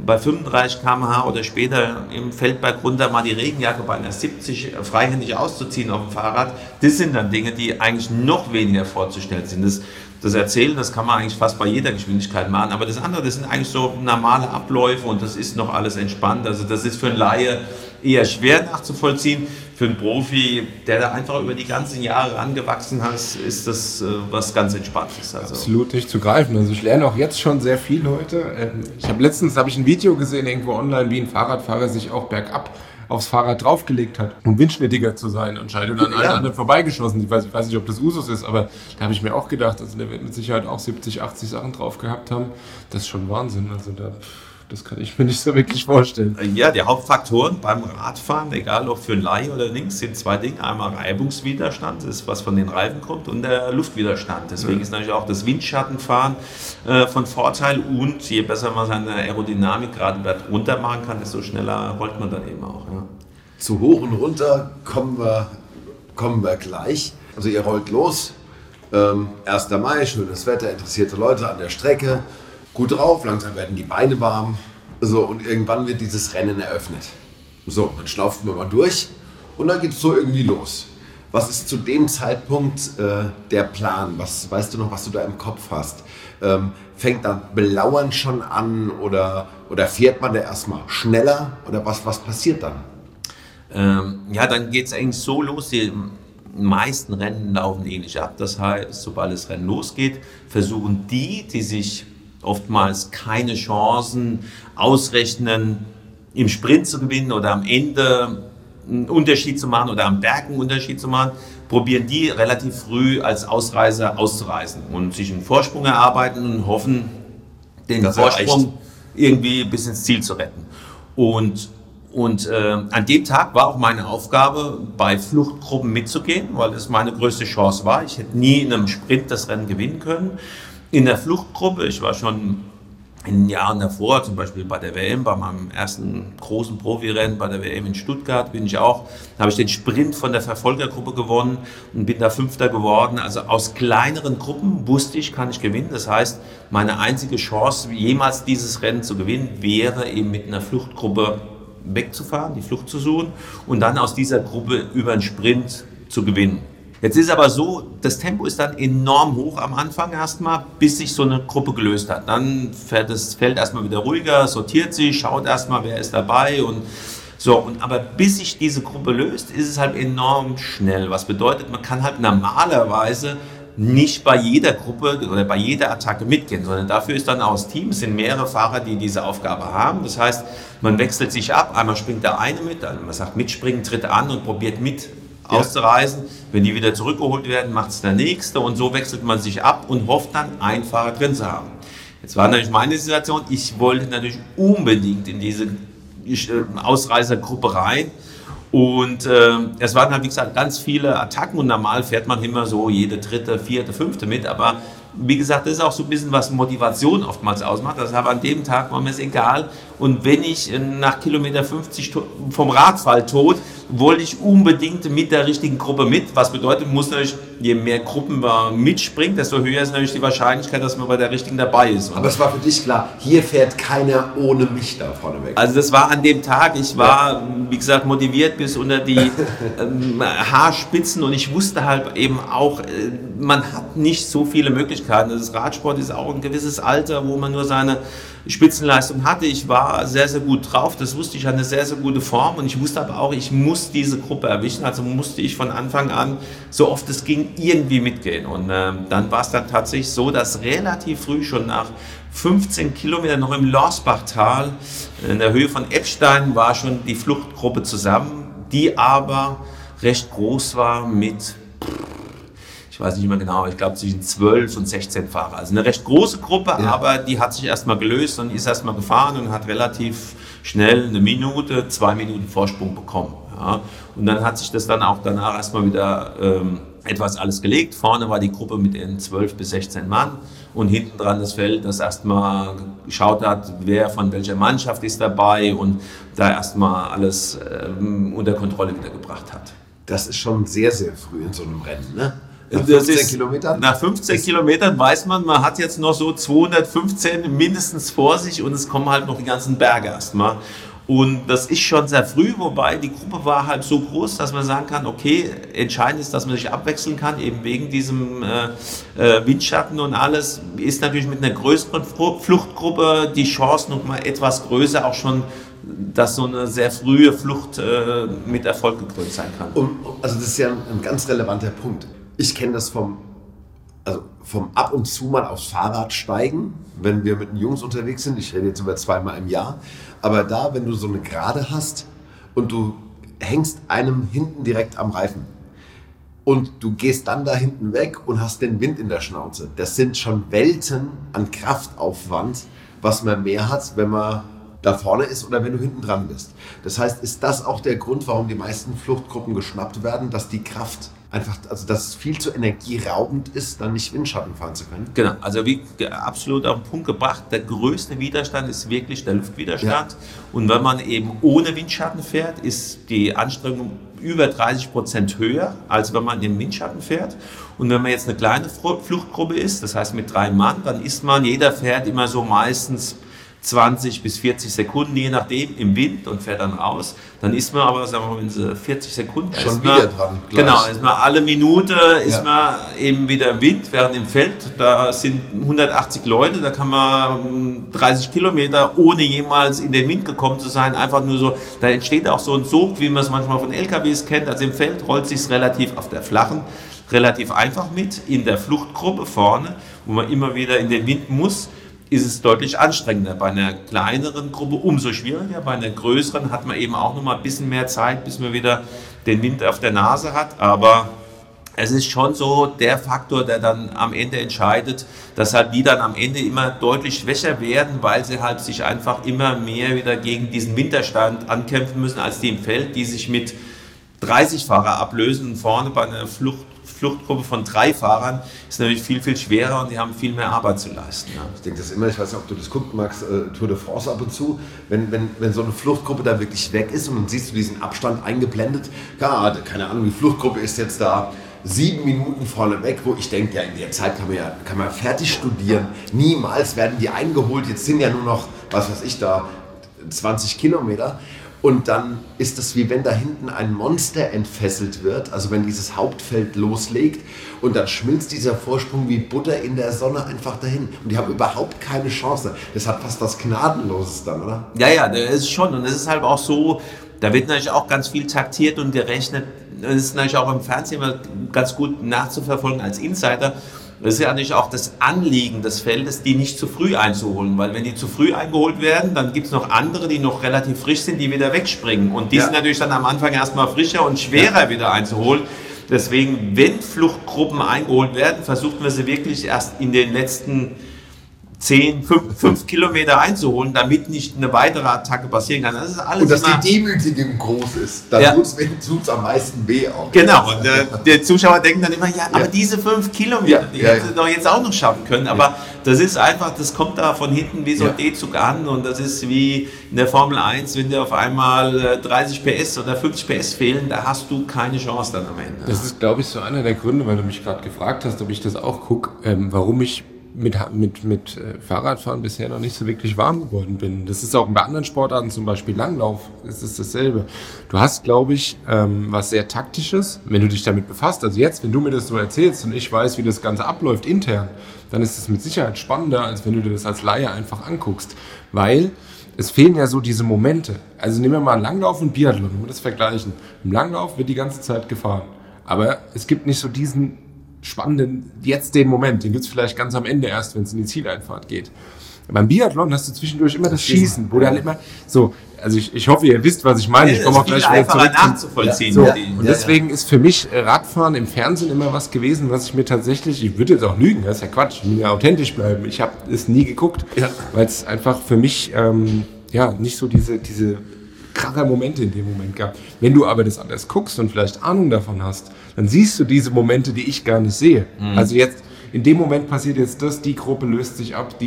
35 km/h oder später im Feldberg runter mal die Regenjacke bei einer 70 freihändig auszuziehen auf dem Fahrrad, das sind dann Dinge, die eigentlich noch weniger vorzustellen sind. Das Erzählen, das kann man eigentlich fast bei jeder Geschwindigkeit machen, aber das andere, das sind eigentlich so normale Abläufe und das ist noch alles entspannt. Also das ist für einen Laie eher schwer nachzuvollziehen. Für einen Profi, der da einfach über die ganzen Jahre angewachsen ist das was ganz Entspanntes. Also. Absolut nicht zu greifen. Also ich lerne auch jetzt schon sehr viel heute. Letztens habe ich ein Video gesehen irgendwo online, wie ein Fahrradfahrer sich auch bergab aufs Fahrrad draufgelegt hat, um windschnittiger zu sein anscheinend und an allen anderen vorbeigeschossen. Ich weiß nicht, ob das Usus ist, aber da habe ich mir auch gedacht, also der wird mit Sicherheit auch 70, 80 Sachen drauf gehabt haben. Das ist schon Wahnsinn. Also das kann ich mir nicht so wirklich vorstellen. Ja, die Hauptfaktoren beim Radfahren, egal ob für ein Laie oder links, sind 2 Dinge. Einmal Reibungswiderstand, das ist was von den Reifen kommt, und der Luftwiderstand. Deswegen ist natürlich auch das Windschattenfahren von Vorteil und je besser man seine Aerodynamik gerade runter machen kann, desto schneller rollt man dann eben auch. Ja. Zu hoch und runter kommen wir gleich. Also ihr rollt los, 1. Mai, schönes Wetter, interessierte Leute an der Strecke. Gut drauf, langsam werden die Beine warm. So, und irgendwann wird dieses Rennen eröffnet. So, dann schnaufen wir mal durch und dann geht es so irgendwie los. Was ist zu dem Zeitpunkt der Plan? Was weißt du noch, was du da im Kopf hast? Fängt dann Belauern schon an oder fährt man da erstmal schneller? Oder was passiert dann? Ja, dann geht es eigentlich so los. Die meisten Rennen laufen ähnlich ab. Das heißt, sobald das Rennen losgeht, versuchen die sich oftmals keine Chancen ausrechnen, im Sprint zu gewinnen oder am Ende einen Unterschied zu machen oder am Berg einen Unterschied zu machen, probieren die relativ früh als Ausreißer auszureißen und sich einen Vorsprung erarbeiten und hoffen, den Vorsprung irgendwie bis ins Ziel zu retten. Und an dem Tag war auch meine Aufgabe, bei Fluchtgruppen mitzugehen, weil das meine größte Chance war. Ich hätte nie in einem Sprint das Rennen gewinnen können. In der Fluchtgruppe, ich war schon in den Jahren davor, zum Beispiel bei der WM, bei meinem ersten großen Profirennen bei der WM in Stuttgart, habe ich den Sprint von der Verfolgergruppe gewonnen und bin da Fünfter geworden. Also aus kleineren Gruppen wusste ich, kann ich gewinnen. Das heißt, meine einzige Chance, jemals dieses Rennen zu gewinnen, wäre eben mit einer Fluchtgruppe wegzufahren, die Flucht zu suchen und dann aus dieser Gruppe über einen Sprint zu gewinnen. Jetzt ist aber so, das Tempo ist dann enorm hoch am Anfang erstmal, bis sich so eine Gruppe gelöst hat. Dann fährt das Feld erstmal wieder ruhiger, sortiert sich, schaut erstmal, wer ist dabei und so. Aber bis sich diese Gruppe löst, ist es halt enorm schnell. Was bedeutet, man kann halt normalerweise nicht bei jeder Gruppe oder bei jeder Attacke mitgehen, sondern dafür ist dann aus Team, es sind mehrere Fahrer, die diese Aufgabe haben. Das heißt, man wechselt sich ab, einmal springt der eine mit, also man sagt mitspringen, tritt an und probiert mit auszureißen. Wenn die wieder zurückgeholt werden, macht es der Nächste und so wechselt man sich ab und hofft dann, einen Fahrer drin zu haben. Jetzt war natürlich meine Situation, ich wollte natürlich unbedingt in diese Ausreißergruppe rein. Und es waren halt, wie gesagt, ganz viele Attacken und normal fährt man immer so jede dritte, vierte, fünfte mit, aber wie gesagt, das ist auch so ein bisschen, was Motivation oftmals ausmacht. Das heißt, an dem Tag war mir es egal. Und wenn ich nach Kilometer 50 vom Rad fall tot, wollte ich unbedingt mit der richtigen Gruppe mit. Was bedeutet, muss natürlich, je mehr Gruppen man mitspringt, desto höher ist natürlich die Wahrscheinlichkeit, dass man bei der richtigen dabei ist. Aber es war für dich klar, hier fährt keiner ohne mich da vorne weg. Also das war an dem Tag, ich war, wie gesagt, motiviert bis unter die Haarspitzen und ich wusste halt eben auch, man hat nicht so viele Möglichkeiten. Das Radsport ist auch ein gewisses Alter, wo man nur seine Spitzenleistung hatte. Ich war sehr, sehr gut drauf, das wusste ich, hatte eine sehr, sehr gute Form und ich wusste aber auch, ich muss diese Gruppe erwischen, also musste ich von Anfang an, so oft es ging, irgendwie mitgehen. Und dann war es dann tatsächlich so, dass relativ früh, schon nach 15 Kilometern noch im Lorsbachtal, in der Höhe von Eppstein, war schon die Fluchtgruppe zusammen, die aber recht groß war mit, ich weiß nicht mehr genau, ich glaube zwischen 12 und 16 Fahrer. Also eine recht große Gruppe, aber die hat sich erstmal gelöst und ist erstmal gefahren und hat relativ schnell 1 Minute, 2 Minuten Vorsprung bekommen. Ja. Und dann hat sich das dann auch danach erstmal wieder etwas alles gelegt. Vorne war die Gruppe mit den 12 bis 16 Mann und hinten dran das Feld, das erstmal geschaut hat, wer von welcher Mannschaft ist dabei und da erstmal alles unter Kontrolle wieder gebracht hat. Das ist schon sehr, sehr früh in so einem Rennen, ne? Nach 15 Kilometern weiß man hat jetzt noch so 215 mindestens vor sich und es kommen halt noch die ganzen Berge erstmal. Und das ist schon sehr früh, wobei die Gruppe war halt so groß, dass man sagen kann, okay, entscheidend ist, dass man sich abwechseln kann, eben wegen diesem Windschatten und alles, ist natürlich mit einer größeren Fluchtgruppe die Chance noch mal etwas größer, auch schon, dass so eine sehr frühe Flucht mit Erfolg gekrönt sein kann. Also das ist ja ein ganz relevanter Punkt. Ich kenne das vom ab und zu mal aufs Fahrrad steigen, wenn wir mit den Jungs unterwegs sind. Ich rede jetzt über 2-mal im Jahr. Aber da, wenn du so eine Gerade hast und du hängst einem hinten direkt am Reifen und du gehst dann da hinten weg und hast den Wind in der Schnauze. Das sind schon Welten an Kraftaufwand, was man mehr hat, wenn man da vorne ist oder wenn du hinten dran bist. Das heißt, ist das auch der Grund, warum die meisten Fluchtgruppen geschnappt werden, dass die Kraft einfach, also dass es viel zu energieraubend ist, dann nicht Windschatten fahren zu können? Genau, also wie absolut auf den Punkt gebracht, der größte Widerstand ist wirklich der Luftwiderstand. Ja. Und wenn man eben ohne Windschatten fährt, ist die Anstrengung über 30% höher, als wenn man im Windschatten fährt. Und wenn man jetzt eine kleine Fluchtgruppe ist, das heißt mit 3 Mann, dann jeder fährt immer so meistens 20 bis 40 Sekunden, je nachdem, im Wind und fährt dann raus. Dann ist man aber, sagen wir mal, wenn sie 40 Sekunden schon wieder dran. Gleich. Genau, ist man alle Minute ist man eben wieder im Wind, während im Feld, da sind 180 Leute, da kann man 30 Kilometer, ohne jemals in den Wind gekommen zu sein, einfach nur so, da entsteht auch so ein Sog, wie man es manchmal von LKWs kennt. Also im Feld rollt sich relativ auf der flachen, relativ einfach mit. In der Fluchtgruppe vorne, wo man immer wieder in den Wind muss, ist es deutlich anstrengender. Bei einer kleineren Gruppe umso schwieriger, bei einer größeren hat man eben auch noch mal ein bisschen mehr Zeit, bis man wieder den Wind auf der Nase hat, aber es ist schon so der Faktor, der dann am Ende entscheidet, dass halt die dann am Ende immer deutlich schwächer werden, weil sie halt sich einfach immer mehr wieder gegen diesen Winterstand ankämpfen müssen, als die im Feld, die sich mit 30 Fahrer ablösen. Und vorne bei einer Fluchtgruppe von 3 Fahrern ist natürlich viel, viel schwerer und die haben viel mehr Arbeit zu leisten. Ja. Ich denke das immer, ich weiß nicht, ob du das guckst, Max, Tour de France ab und zu, wenn so eine Fluchtgruppe da wirklich weg ist und dann siehst du diesen Abstand eingeblendet, ja, keine Ahnung, die Fluchtgruppe ist jetzt da 7 Minuten vorne weg, wo ich denke, ja, in der Zeit kann man fertig studieren. Niemals werden die eingeholt. Jetzt sind ja nur noch, was weiß ich da, 20 Kilometer. Und dann ist es wie wenn da hinten ein Monster entfesselt wird, also wenn dieses Hauptfeld loslegt und dann schmilzt dieser Vorsprung wie Butter in der Sonne einfach dahin. Und die haben überhaupt keine Chance. Das hat fast was Gnadenloses dann, oder? Ja, das ist schon. Und es ist halt auch so, da wird natürlich auch ganz viel taktiert und gerechnet. Das ist natürlich auch im Fernsehen immer ganz gut nachzuverfolgen als Insider. Das ist ja natürlich auch das Anliegen des Feldes, die nicht zu früh einzuholen, weil wenn die zu früh eingeholt werden, dann gibt es noch andere, die noch relativ frisch sind, die wieder wegspringen. Und die sind natürlich dann am Anfang erstmal frischer und schwerer wieder einzuholen. Deswegen, wenn Fluchtgruppen eingeholt werden, versuchen wir sie wirklich erst in den letzten 5 Kilometer einzuholen, damit nicht eine weitere Attacke passieren kann. Das ist alles und dass die Demütigung groß ist, dann tut es am meisten weh auch. Genau, und der Zuschauer denkt dann immer, aber diese 5 Kilometer, die hätten sie doch jetzt auch noch schaffen können. Aber das ist einfach, das kommt da von hinten wie so ein D-Zug an und das ist wie in der Formel 1, wenn dir auf einmal 30 PS oder 50 PS fehlen, da hast du keine Chance dann am Ende. Das ist, glaube ich, so einer der Gründe, weil du mich gerade gefragt hast, ob ich das auch gucke, warum ich mit Fahrradfahren bisher noch nicht so wirklich warm geworden bin. Das ist auch bei anderen Sportarten, zum Beispiel Langlauf, ist es dasselbe. Du hast, glaube ich, was sehr Taktisches, wenn du dich damit befasst. Also jetzt, wenn du mir das so erzählst und ich weiß, wie das Ganze abläuft intern, dann ist es mit Sicherheit spannender, als wenn du dir das als Laie einfach anguckst. Weil es fehlen ja so diese Momente. Also nehmen wir mal einen Langlauf und Biathlon, wenn wir das vergleichen. Im Langlauf wird die ganze Zeit gefahren. Aber es gibt nicht so diesen spannenden, jetzt den Moment, den gibt es vielleicht ganz am Ende erst, wenn es in die Zieleinfahrt geht. Beim Biathlon hast du zwischendurch immer das Schießen, wo dann immer so, also ich hoffe, ihr wisst, was ich meine, ich komme auch gleich wieder zurück. Nachzuvollziehen. So, und deswegen ist für mich Radfahren im Fernsehen immer was gewesen, was ich mir tatsächlich, ich würde jetzt auch lügen, das ist ja Quatsch, ich will ja authentisch bleiben, ich habe es nie geguckt, weil es einfach für mich nicht so diese kracher Momente in dem Moment gab. Wenn du aber das anders guckst und vielleicht Ahnung davon hast, dann siehst du diese Momente, die ich gar nicht sehe. Also jetzt, in dem Moment passiert jetzt das, die Gruppe löst sich ab,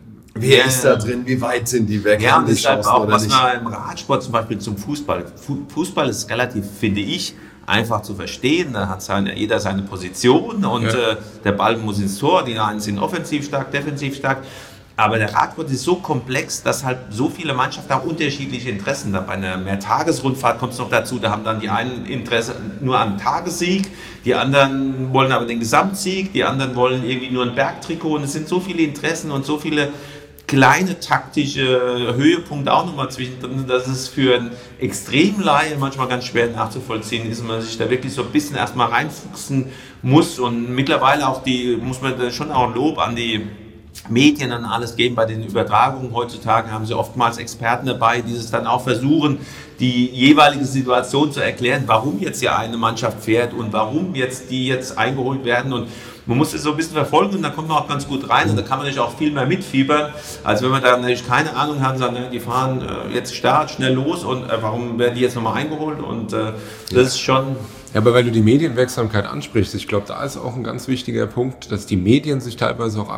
wer ist da drin, wie weit sind die weg? Ja, und das ist halt auch, was man im Radsport zum Beispiel zum Fußball. Fußball ist relativ, finde ich, einfach zu verstehen. Da hat jeder seine Position und der Ball muss ins Tor, die einen sind offensiv stark, defensiv stark. Aber der Radsport ist so komplex, dass halt so viele Mannschaften auch unterschiedliche Interessen haben. Bei einer Mehrtagesrundfahrt kommt es noch dazu, da haben dann die einen Interesse nur am Tagessieg, die anderen wollen aber den Gesamtsieg, die anderen wollen irgendwie nur ein Bergtrikot und es sind so viele Interessen und so viele kleine taktische Höhepunkte auch nochmal zwischendrin, dass es für einen Extremlaie manchmal ganz schwer nachzuvollziehen ist und man sich da wirklich so ein bisschen erstmal reinfuchsen muss und mittlerweile auch muss man schon auch ein Lob an die Medien und alles geben. Bei den Übertragungen heutzutage haben sie oftmals Experten dabei, die es dann auch versuchen, die jeweilige Situation zu erklären, warum jetzt hier eine Mannschaft fährt und warum die jetzt eingeholt werden und man muss es so ein bisschen verfolgen und da kommt man auch ganz gut rein und da kann man natürlich auch viel mehr mitfiebern, als wenn man da natürlich keine Ahnung hat, sondern die fahren jetzt schnell los und warum werden die jetzt nochmal eingeholt und das ist schon... Ja, aber weil du die Medienwirksamkeit ansprichst, ich glaube, da ist auch ein ganz wichtiger Punkt, dass die Medien sich teilweise auch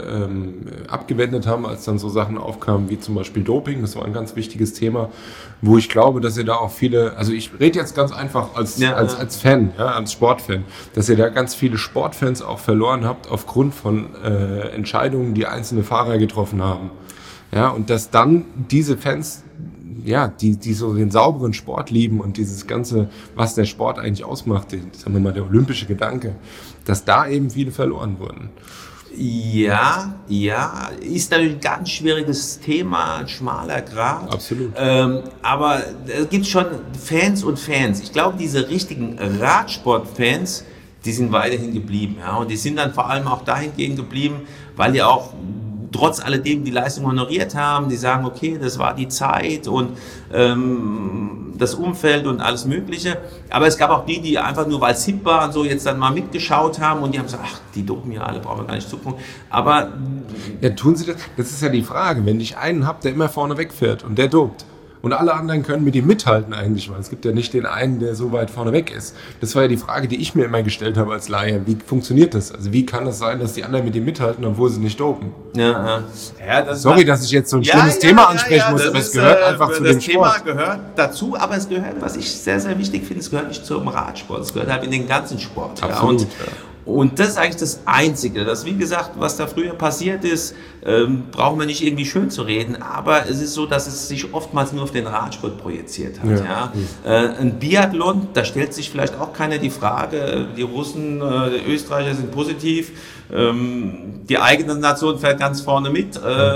abgewendet haben, als dann so Sachen aufkamen wie zum Beispiel Doping. Das war ein ganz wichtiges Thema, wo ich glaube, dass ihr da auch viele, also ich rede jetzt ganz einfach als Fan, als Sportfan, dass ihr da ganz viele Sportfans auch verloren habt aufgrund von Entscheidungen, die einzelne Fahrer getroffen haben. Ja, und dass dann diese Fans, die so den sauberen Sport lieben und dieses Ganze, was der Sport eigentlich ausmacht, sagen wir mal der olympische Gedanke, dass da eben viele verloren wurden. Ja, ist natürlich ein ganz schwieriges Thema, ein schmaler Grat. Absolut. Aber es gibt schon Fans und Fans. Ich glaube, diese richtigen Radsportfans, die sind weiterhin geblieben. Ja? Und die sind dann vor allem auch dahingehend geblieben, weil die auch trotz alledem die Leistung honoriert haben, die sagen, okay, das war die Zeit und das Umfeld und alles Mögliche. Aber es gab auch die einfach nur, weil es hip war und so, jetzt dann mal mitgeschaut haben und die haben gesagt, ach, die dopen ja alle, brauchen wir gar nicht zugucken. Aber ja, tun sie das? Das ist ja die Frage. Wenn ich einen habe, der immer vorne wegfährt und der dopt und alle anderen können mit ihm mithalten eigentlich, weil es gibt ja nicht den einen, der so weit vorne weg ist. Das war ja die Frage, die ich mir immer gestellt habe als Laie. Wie funktioniert das? Also wie kann es sein, dass die anderen mit ihm mithalten, obwohl sie nicht dopen? ja, Sorry, dass ich jetzt so ein schlimmes Thema ansprechen muss, aber es gehört einfach zu dem Sport. Das Thema gehört dazu, aber es gehört, was ich sehr, sehr wichtig finde, es gehört nicht zum Radsport, es gehört halt in den ganzen Sport. Absolut, Und das ist eigentlich das Einzige, dass, wie gesagt, was da früher passiert ist, brauchen wir nicht irgendwie schön zu reden, aber es ist so, dass es sich oftmals nur auf den Radsport projiziert hat. Ja. Ein Biathlon, da stellt sich vielleicht auch keiner die Frage, die Russen, die Österreicher sind positiv, die eigene Nation fährt ganz vorne mit.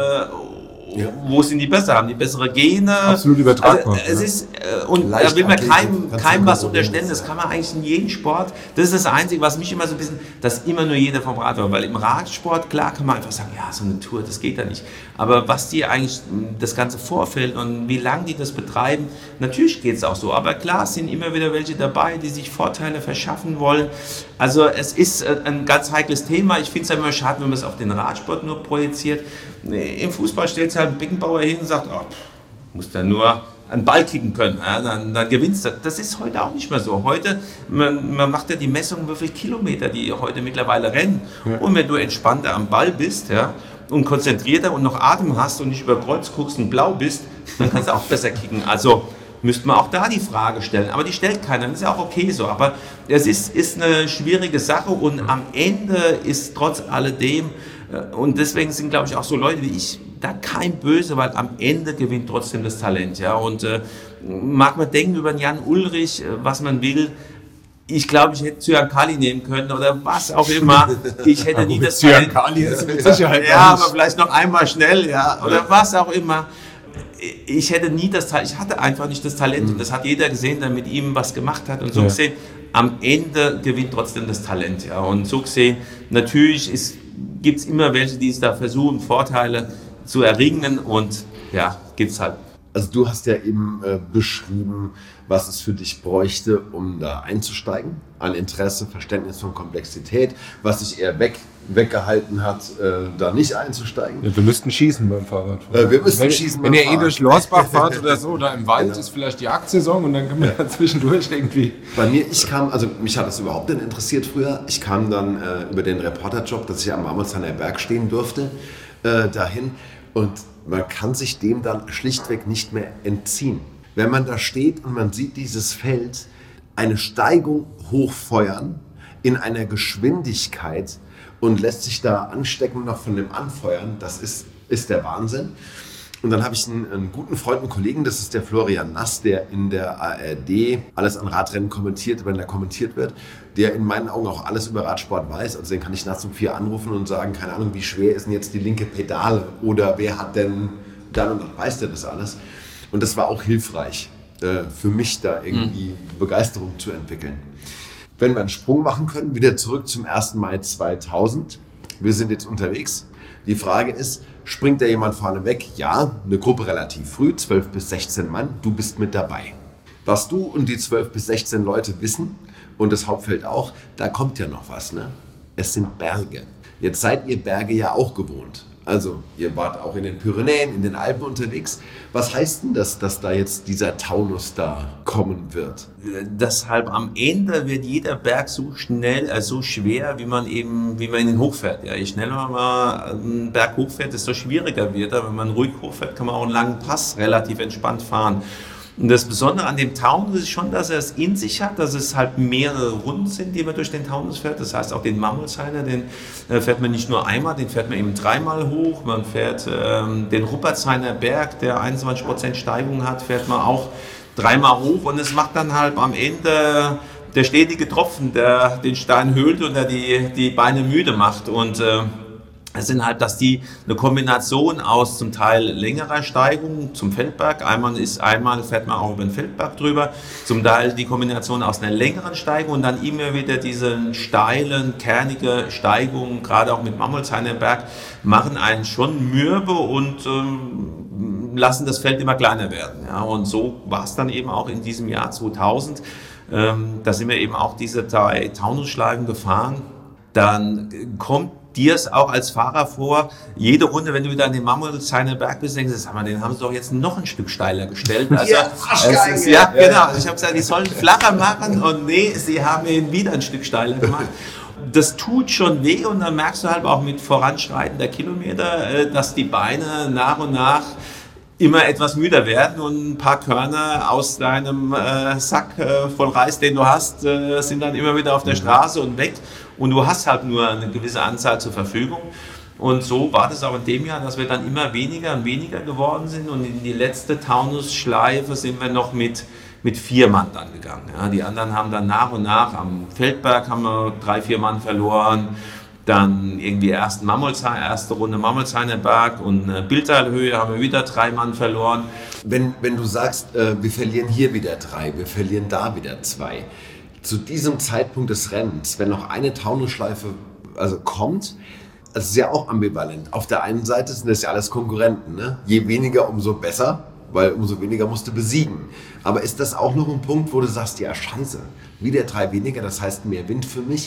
Wo sind die besser? Haben die bessere Gene? Absolut übertragbar. Also, es ist, und da will man keinem was unterstellen, das kann man eigentlich in jedem Sport. Das ist das Einzige, was mich immer so ein bisschen, dass immer nur jeder vom Rad war. Weil im Radsport, klar, kann man einfach sagen, ja, so eine Tour, das geht ja nicht. Aber was die eigentlich, das ganze Vorfeld und wie lange die das betreiben, natürlich geht es auch so. Aber klar, es sind immer wieder welche dabei, die sich Vorteile verschaffen wollen. Also es ist ein ganz heikles Thema. Ich finde es immer schade, wenn man es auf den Radsport nur projiziert. Im Fußball stellt sich halt ein Beckenbauer hin und sagt, oh, musst ja nur einen Ball kicken können, ja, dann gewinnst du. Das ist heute auch nicht mehr so. Heute, man macht ja die Messung, wie viele Kilometer die heute mittlerweile rennen. Ja. Und wenn du entspannter am Ball bist, ja, und konzentrierter und noch Atem hast und nicht über Kreuz guckst und blau bist, dann kannst du auch besser kicken. Also müsste man auch da die Frage stellen. Aber die stellt keiner, das ist ja auch okay so. Aber es ist eine schwierige Sache und am Ende ist trotz alledem, und deswegen sind, glaube ich, auch so Leute wie ich da kein Böse, weil am Ende gewinnt trotzdem das Talent. Ja? Und mag man denken über den Jan Ullrich, was man will. Ich glaube, ich hätte Cyankali nehmen können oder was auch immer. Ich hätte nie das Talent. Cyankali ist mit Sicherheit ja, aber vielleicht noch einmal schnell, ja, oder was auch immer. Ich hätte nie das Talent, ich hatte einfach nicht das Talent und das hat jeder gesehen, der mit ihm was gemacht hat und so gesehen. Am Ende gewinnt trotzdem das Talent, ja. Und so gesehen, natürlich gibt es immer welche, die es da versuchen, Vorteile zu erringen und ja, gibt es halt. Also du hast ja eben beschrieben, was es für dich bräuchte, um da einzusteigen. An Interesse, Verständnis von Komplexität, was dich eher weggehalten hat, da nicht einzusteigen. Ja, wir müssten schießen beim Fahrrad. Wir müssten schießen beim Fahrrad. Wenn ihr durch Lorsbach fahrt oder so, oder im Wald ist vielleicht die Jagdsaison und dann kann man ja zwischendurch irgendwie... Bei mir, mich hat das überhaupt nicht interessiert früher. Ich kam dann über den Reporterjob, dass ich am Marmolsheimer Berg stehen durfte, dahin und man kann sich dem dann schlichtweg nicht mehr entziehen. Wenn man da steht und man sieht dieses Feld, eine Steigung hochfeuern in einer Geschwindigkeit und lässt sich da anstecken noch von dem Anfeuern, das ist der Wahnsinn. Und dann habe ich einen guten Freund und Kollegen, das ist der Florian Nass, der in der ARD alles an Radrennen kommentiert, wenn er kommentiert wird, der in meinen Augen auch alles über Radsport weiß. Also den kann ich nachts um 4 anrufen und sagen, keine Ahnung, wie schwer ist denn jetzt die linke Pedale oder wer hat denn dann und dann weiß der das alles. Und das war auch hilfreich für mich, da irgendwie Begeisterung zu entwickeln. Wenn wir einen Sprung machen können, wieder zurück zum 1. Mai 2000. Wir sind jetzt unterwegs. Die Frage ist, springt da jemand vorne weg? Ja, eine Gruppe relativ früh, 12 bis 16 Mann, du bist mit dabei. Was du und die 12 bis 16 Leute wissen und das Hauptfeld auch, da kommt ja noch was, ne? Es sind Berge. Jetzt seid ihr Berge ja auch gewohnt. Also ihr wart auch in den Pyrenäen, in den Alpen unterwegs. Was heißt denn das, dass da jetzt dieser Taunus da kommen wird? Deshalb am Ende wird jeder Berg so schnell, so schwer, wie man ihn hochfährt. Ja, je schneller man einen Berg hochfährt, desto schwieriger wird er. Wenn man ruhig hochfährt, kann man auch einen langen Pass relativ entspannt fahren. Und das Besondere an dem Taunus ist schon, dass er es in sich hat, dass es halt mehrere Runden sind, die man durch den Taunus fährt. Das heißt, auch den Marmolsheimer, den fährt man nicht nur einmal, den fährt man eben 3-mal hoch. Man fährt den Ruppertsheimer Berg, der 21% Steigung hat, fährt man auch 3-mal hoch. Und es macht dann halt am Ende der stetige Tropfen, der den Stein höhlt und der die Beine müde macht. Und Es sind halt, dass die eine Kombination aus zum Teil längerer Steigung zum Feldberg, einmal fährt man auch über den Feldberg drüber, zum Teil die Kombination aus einer längeren Steigung und dann immer wieder diese steilen, kernige Steigungen, gerade auch mit Mammolsheiner Berg, machen einen schon mürbe und lassen das Feld immer kleiner werden. Ja, und so war es dann eben auch in diesem Jahr 2000. Da sind wir eben auch diese 3 Taunusschleifen gefahren. Dann kommt dir es auch als Fahrer vor, jede Runde, wenn du wieder an den Mammolsheiner Berg bist, denkst du, sag mal, den haben sie doch jetzt noch ein Stück steiler gestellt. Also, ja, genau. Also ich habe gesagt, die sollen flacher machen und nee, sie haben ihn wieder ein Stück steiler gemacht. Das tut schon weh und dann merkst du halt auch mit voranschreitender Kilometer, dass die Beine nach und nach immer etwas müder werden und ein paar Körner aus deinem Sack voll Reis, den du hast, sind dann immer wieder auf der Straße und weg. Und du hast halt nur eine gewisse Anzahl zur Verfügung. Und so war das auch in dem Jahr, dass wir dann immer weniger und weniger geworden sind. Und in die letzte Taunusschleife sind wir noch mit 4 Mann dann gegangen. Ja, die anderen haben dann nach und nach, am Feldberg haben wir 3, 4 Mann verloren. Dann irgendwie erste Runde Mammolsheiner Berg und Bildtalhöhe haben wir wieder 3 Mann verloren. Wenn du sagst, wir verlieren hier wieder 3, wir verlieren da wieder 2. Zu diesem Zeitpunkt des Rennens, wenn noch eine Taunusschleife kommt, das ist ja auch ambivalent. Auf der einen Seite sind das ja alles Konkurrenten. Ne? Je weniger, umso besser, weil umso weniger musst du besiegen. Aber ist das auch noch ein Punkt, wo du sagst, ja scheiße, wieder 3 weniger, das heißt mehr Wind für mich?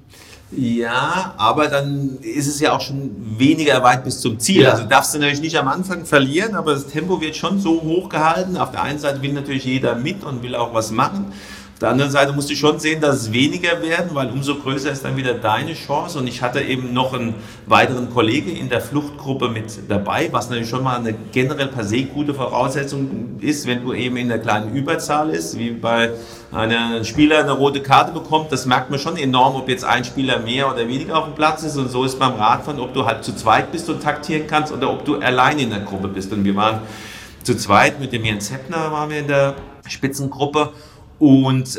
Ja, aber dann ist es ja auch schon weniger weit bis zum Ziel. Ja. Also darfst du natürlich nicht am Anfang verlieren, aber das Tempo wird schon so hoch gehalten. Auf der einen Seite will natürlich jeder mit und will auch was machen. Auf der anderen Seite musst du schon sehen, dass es weniger werden, weil umso größer ist dann wieder deine Chance. Und ich hatte eben noch einen weiteren Kollege in der Fluchtgruppe mit dabei, was natürlich schon mal eine generell per se gute Voraussetzung ist, wenn du eben in der kleinen Überzahl ist, wie bei einem Spieler eine rote Karte bekommt. Das merkt man schon enorm, ob jetzt ein Spieler mehr oder weniger auf dem Platz ist. Und so ist beim Radfahren, ob du halt zu zweit bist und taktieren kannst oder ob du allein in der Gruppe bist. Und wir waren zu zweit mit dem Jens Heppner, waren wir in der Spitzengruppe. Und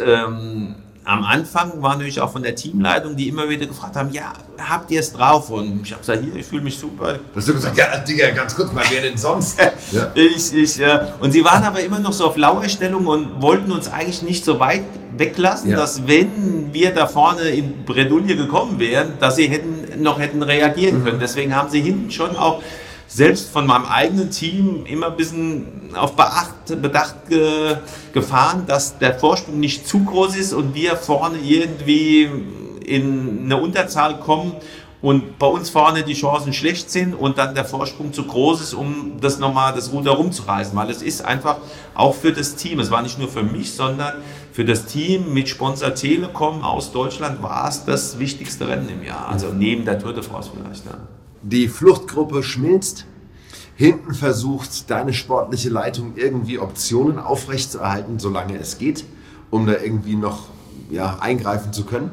am Anfang war natürlich auch von der Teamleitung, die immer wieder gefragt haben, ja, habt ihr es drauf? Und ich habe gesagt, hier, ich fühle mich super. Hast du gesagt, ja, Digga, ganz kurz mal, wer denn sonst? Ja. Und sie waren aber immer noch so auf Lauerstellung und wollten uns eigentlich nicht so weit weglassen, dass wenn wir da vorne in Bredouille gekommen wären, dass sie hätten reagieren können. Deswegen haben sie hinten schon auch selbst von meinem eigenen Team immer ein bisschen auf Bedacht gefahren, dass der Vorsprung nicht zu groß ist und wir vorne irgendwie in eine Unterzahl kommen und bei uns vorne die Chancen schlecht sind und dann der Vorsprung zu groß ist, um das Ruder rumzureißen, weil es ist einfach auch für das Team, es war nicht nur für mich, sondern für das Team mit Sponsor Telekom aus Deutschland war es das wichtigste Rennen im Jahr, also neben der Tour de France vielleicht. Ja. Die Fluchtgruppe schmilzt. Hinten versucht deine sportliche Leitung irgendwie Optionen aufrechtzuerhalten, solange es geht, um da irgendwie noch eingreifen zu können.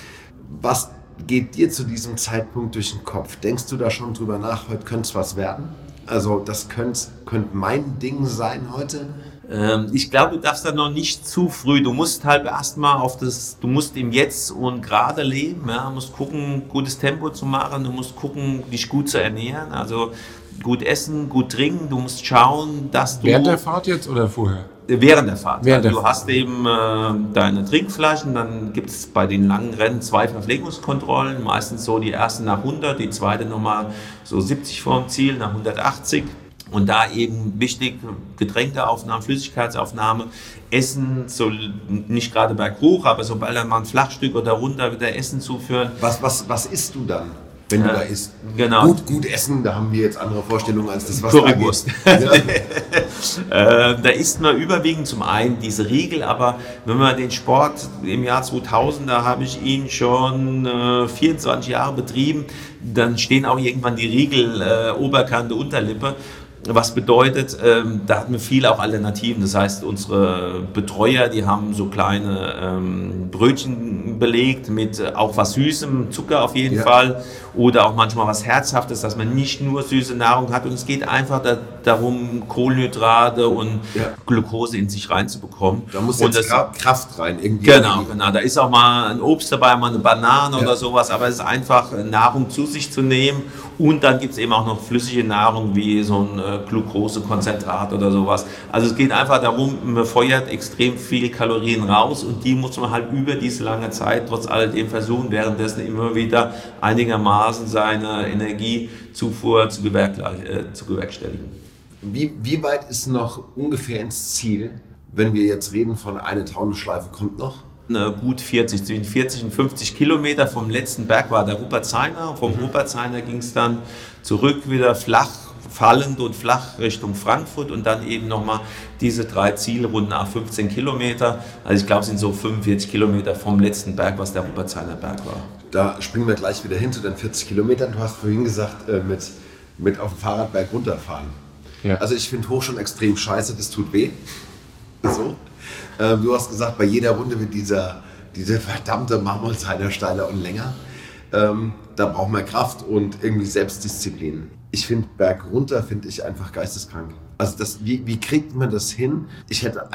Was geht dir zu diesem Zeitpunkt durch den Kopf? Denkst du da schon drüber nach, heute könnte es was werden? Also das könnte mein Ding sein heute? Ich glaube, du darfst da noch nicht zu früh. Du musst halt erstmal du musst im Jetzt und gerade leben. Ja? Du musst gucken, gutes Tempo zu machen. Du musst gucken, dich gut zu ernähren. Also gut essen, gut trinken. Du musst schauen, dass du... Während der Fahrt jetzt oder vorher? Während der Fahrt. Du hast eben deine Trinkflaschen, dann gibt es bei den langen Rennen 2 Verpflegungskontrollen, meistens so die erste nach 100, die zweite nochmal so 70 vorm Ziel, nach 180. Und da eben wichtig, Getränkeaufnahme, Flüssigkeitsaufnahme, Essen, so nicht gerade berghoch, aber sobald dann mal ein Flachstück oder runter wieder Essen zuführen. Was isst du dann, wenn du da isst? Genau. Gut essen, da haben wir jetzt andere Vorstellungen als das, was Currywurst. Da isst man überwiegend zum einen diese Riegel, aber wenn man den Sport im Jahr 2000, da habe ich ihn schon 24 Jahre betrieben, dann stehen auch irgendwann die Riegel Oberkante, Unterlippe. Was bedeutet, da hatten wir viele auch Alternativen. Das heißt, unsere Betreuer, die haben so kleine Brötchen belegt mit auch was Süßem, Zucker auf jeden Fall oder auch manchmal was Herzhaftes, dass man nicht nur süße Nahrung hat und es geht einfach darum, Kohlenhydrate und Glucose in sich reinzubekommen. Da muss jetzt Kraft rein. Irgendwie genau, da ist auch mal ein Obst dabei, mal eine Banane oder sowas, aber es ist einfach Nahrung zu sich zu nehmen und dann gibt es eben auch noch flüssige Nahrung wie so ein Glukosekonzentrat oder sowas. Also es geht einfach darum, man feuert extrem viele Kalorien raus und die muss man halt über diese lange Zeit trotz alledem versuchen, währenddessen immer wieder einigermaßen seine Energiezufuhr zu bewerkstelligen. Wie weit ist noch ungefähr ins Ziel, wenn wir jetzt reden von eine Taunusschleife kommt noch? Gut 40, zwischen 40 und 50 Kilometer vom letzten Berg war der Ruppertsheimer. Vom Ruppertsheimer ging es dann zurück wieder flach, fallend und flach Richtung Frankfurt und dann eben nochmal diese 3 Zielrunden nach 15 Kilometer. Also ich glaube, es sind so 45 Kilometer vom letzten Berg, was der Ruppertsheimer Berg war. Da springen wir gleich wieder hin zu den 40 Kilometern. Du hast vorhin gesagt, mit auf dem Fahrradberg runterfahren. Ja. Also ich finde Hoch schon extrem scheiße, das tut weh. So. Du hast gesagt, bei jeder Runde wird diese verdammte Marmorseite steiler und länger. Da braucht man Kraft und irgendwie Selbstdisziplin. Ich finde Berg runter finde ich einfach geisteskrank. Also wie kriegt man das hin? Ich hätte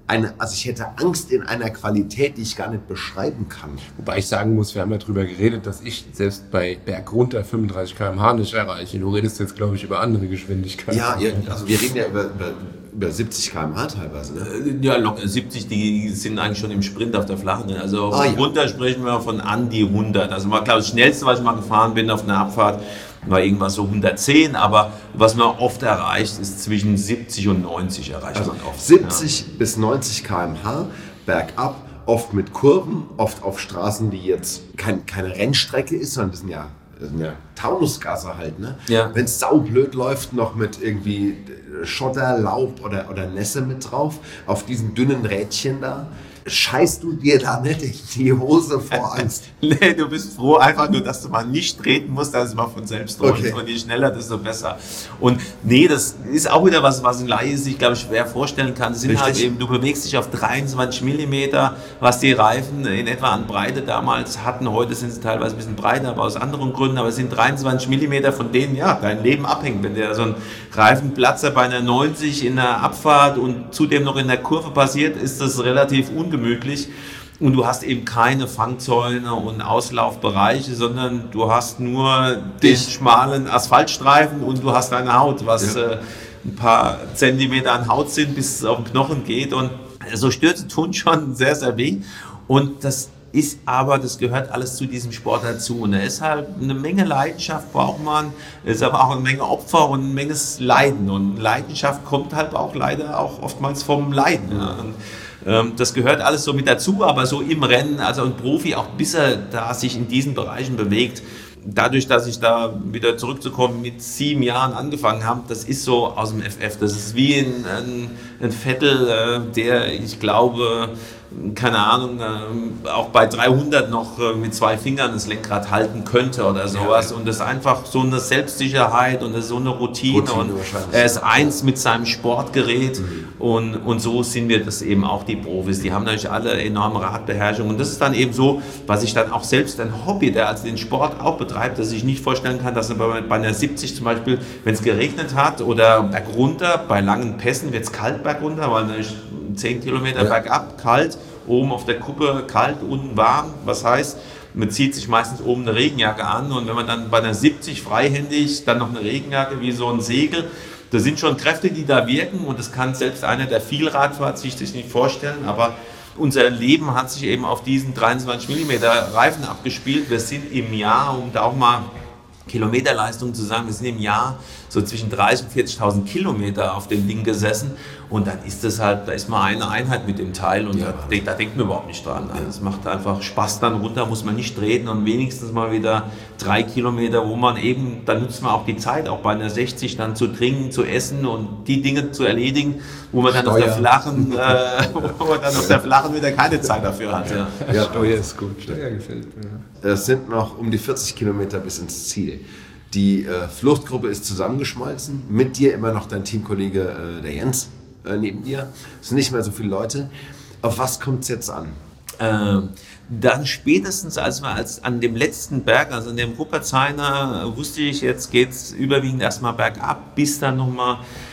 ich hätte Angst in einer Qualität, die ich gar nicht beschreiben kann. Wobei ich sagen muss, wir haben ja drüber geredet, dass ich selbst bei Berg runter 35 km/h nicht erreiche. Du redest jetzt, glaube ich, über andere Geschwindigkeiten. Ja, also wir reden ja über 70 km/h teilweise. Ne? Ja, locker 70, die sind eigentlich schon im Sprint auf der Flachen. Also runter sprechen wir von an die 100. Also mal, glaube ich, das Schnellste, was ich mal gefahren bin auf einer Abfahrt, war irgendwas so 110, aber was man oft erreicht, ist zwischen 70 und 90 erreicht man oft. 70 bis 90 km/h bergab, oft mit Kurven, oft auf Straßen, die jetzt keine Rennstrecke ist, sondern das sind ja Taunusgasse halt. Ne? Ja. Wenn es saublöd läuft, noch mit irgendwie Schotter, Laub oder Nässe mit drauf, auf diesen dünnen Rädchen da. Scheißt du dir da nicht in die Hose vor Angst? Nee, du bist froh einfach nur, dass du mal nicht treten musst, dass es mal von selbst rollt. Okay. Und je schneller, desto besser. Und nee, das ist auch wieder was ein Laie sich, glaube ich, schwer vorstellen kann. Das sind halt eben, du bewegst dich auf 23 mm, was die Reifen in etwa an Breite damals hatten. Heute sind sie teilweise ein bisschen breiter, aber aus anderen Gründen. Aber es sind 23 mm, von denen dein Leben abhängt. Wenn der so ein Reifenplatzer bei einer 90 in der Abfahrt und zudem noch in der Kurve passiert, ist das relativ ungemütlich. Und du hast eben keine Fangzäune und Auslaufbereiche, sondern du hast nur den schmalen Asphaltstreifen und du hast deine Haut, was ein paar Zentimeter an Haut sind, bis es auf den Knochen geht. Und so Stürze tun schon sehr, sehr weh. Und das gehört alles zu diesem Sport dazu. Und deshalb eine Menge Leidenschaft braucht man, ist aber auch eine Menge Opfer und eine Menge Leiden. Und Leidenschaft kommt halt auch leider auch oftmals vom Leiden. Ja. Und das gehört alles so mit dazu, aber so im Rennen, also ein Profi, auch bis er da sich in diesen Bereichen bewegt, dadurch, dass ich da wieder zurückzukommen mit 7 Jahren angefangen habe, das ist so aus dem FF, das ist wie ein Vettel, der, ich glaube, keine Ahnung, auch bei 300 noch mit 2 Fingern das Lenkrad halten könnte oder sowas. Ja. Und das ist einfach so eine Selbstsicherheit und das ist so eine Routine und er ist eins mit seinem Sportgerät und so sind wir das eben auch die Profis. Die haben natürlich alle enorme Radbeherrschung und das ist dann eben so, was ich dann auch selbst ein Hobby, der also den Sport auch betreibt, dass ich nicht vorstellen kann, dass bei einer 70 zum Beispiel, wenn es geregnet hat oder bergunter, bei langen Pässen wird es kalt bergunter, weil 10 Kilometer bergab kalt, oben auf der Kuppe kalt, unten warm. Was heißt, man zieht sich meistens oben eine Regenjacke an und wenn man dann bei einer 70 freihändig dann noch eine Regenjacke wie so ein Segel, das sind schon Kräfte, die da wirken und das kann selbst einer, der viel Rad fährt, sich das nicht vorstellen, aber unser Leben hat sich eben auf diesen 23 mm Reifen abgespielt. Wir sind im Jahr, um da auch mal Kilometerleistung zu sagen, wir sind im Jahr so zwischen 30.000 und 40.000 Kilometer auf dem Ding gesessen und dann ist das halt, da ist mal eine Einheit mit dem Teil und da denkt man überhaupt nicht dran. Also es macht einfach Spaß, dann runter muss man nicht treten und wenigstens mal wieder 3 Kilometer, wo man eben, da nutzt man auch die Zeit, auch bei einer 60 dann zu trinken, zu essen und die Dinge zu erledigen, wo man dann auf der flachen, wieder keine Zeit dafür hat. Ja. Steuer ist gut, Steuer gefällt mir. Es sind noch um die 40 Kilometer bis ins Ziel. Die Fluchtgruppe ist zusammengeschmolzen. Mit dir immer noch dein Teamkollege, der Jens, neben dir. Es sind nicht mehr so viele Leute. Auf was kommt es jetzt an? Dann spätestens, als wir an dem letzten Berg, also an dem Ruppertshainer, wusste ich, jetzt geht's überwiegend erstmal bergab, bis dann nochmal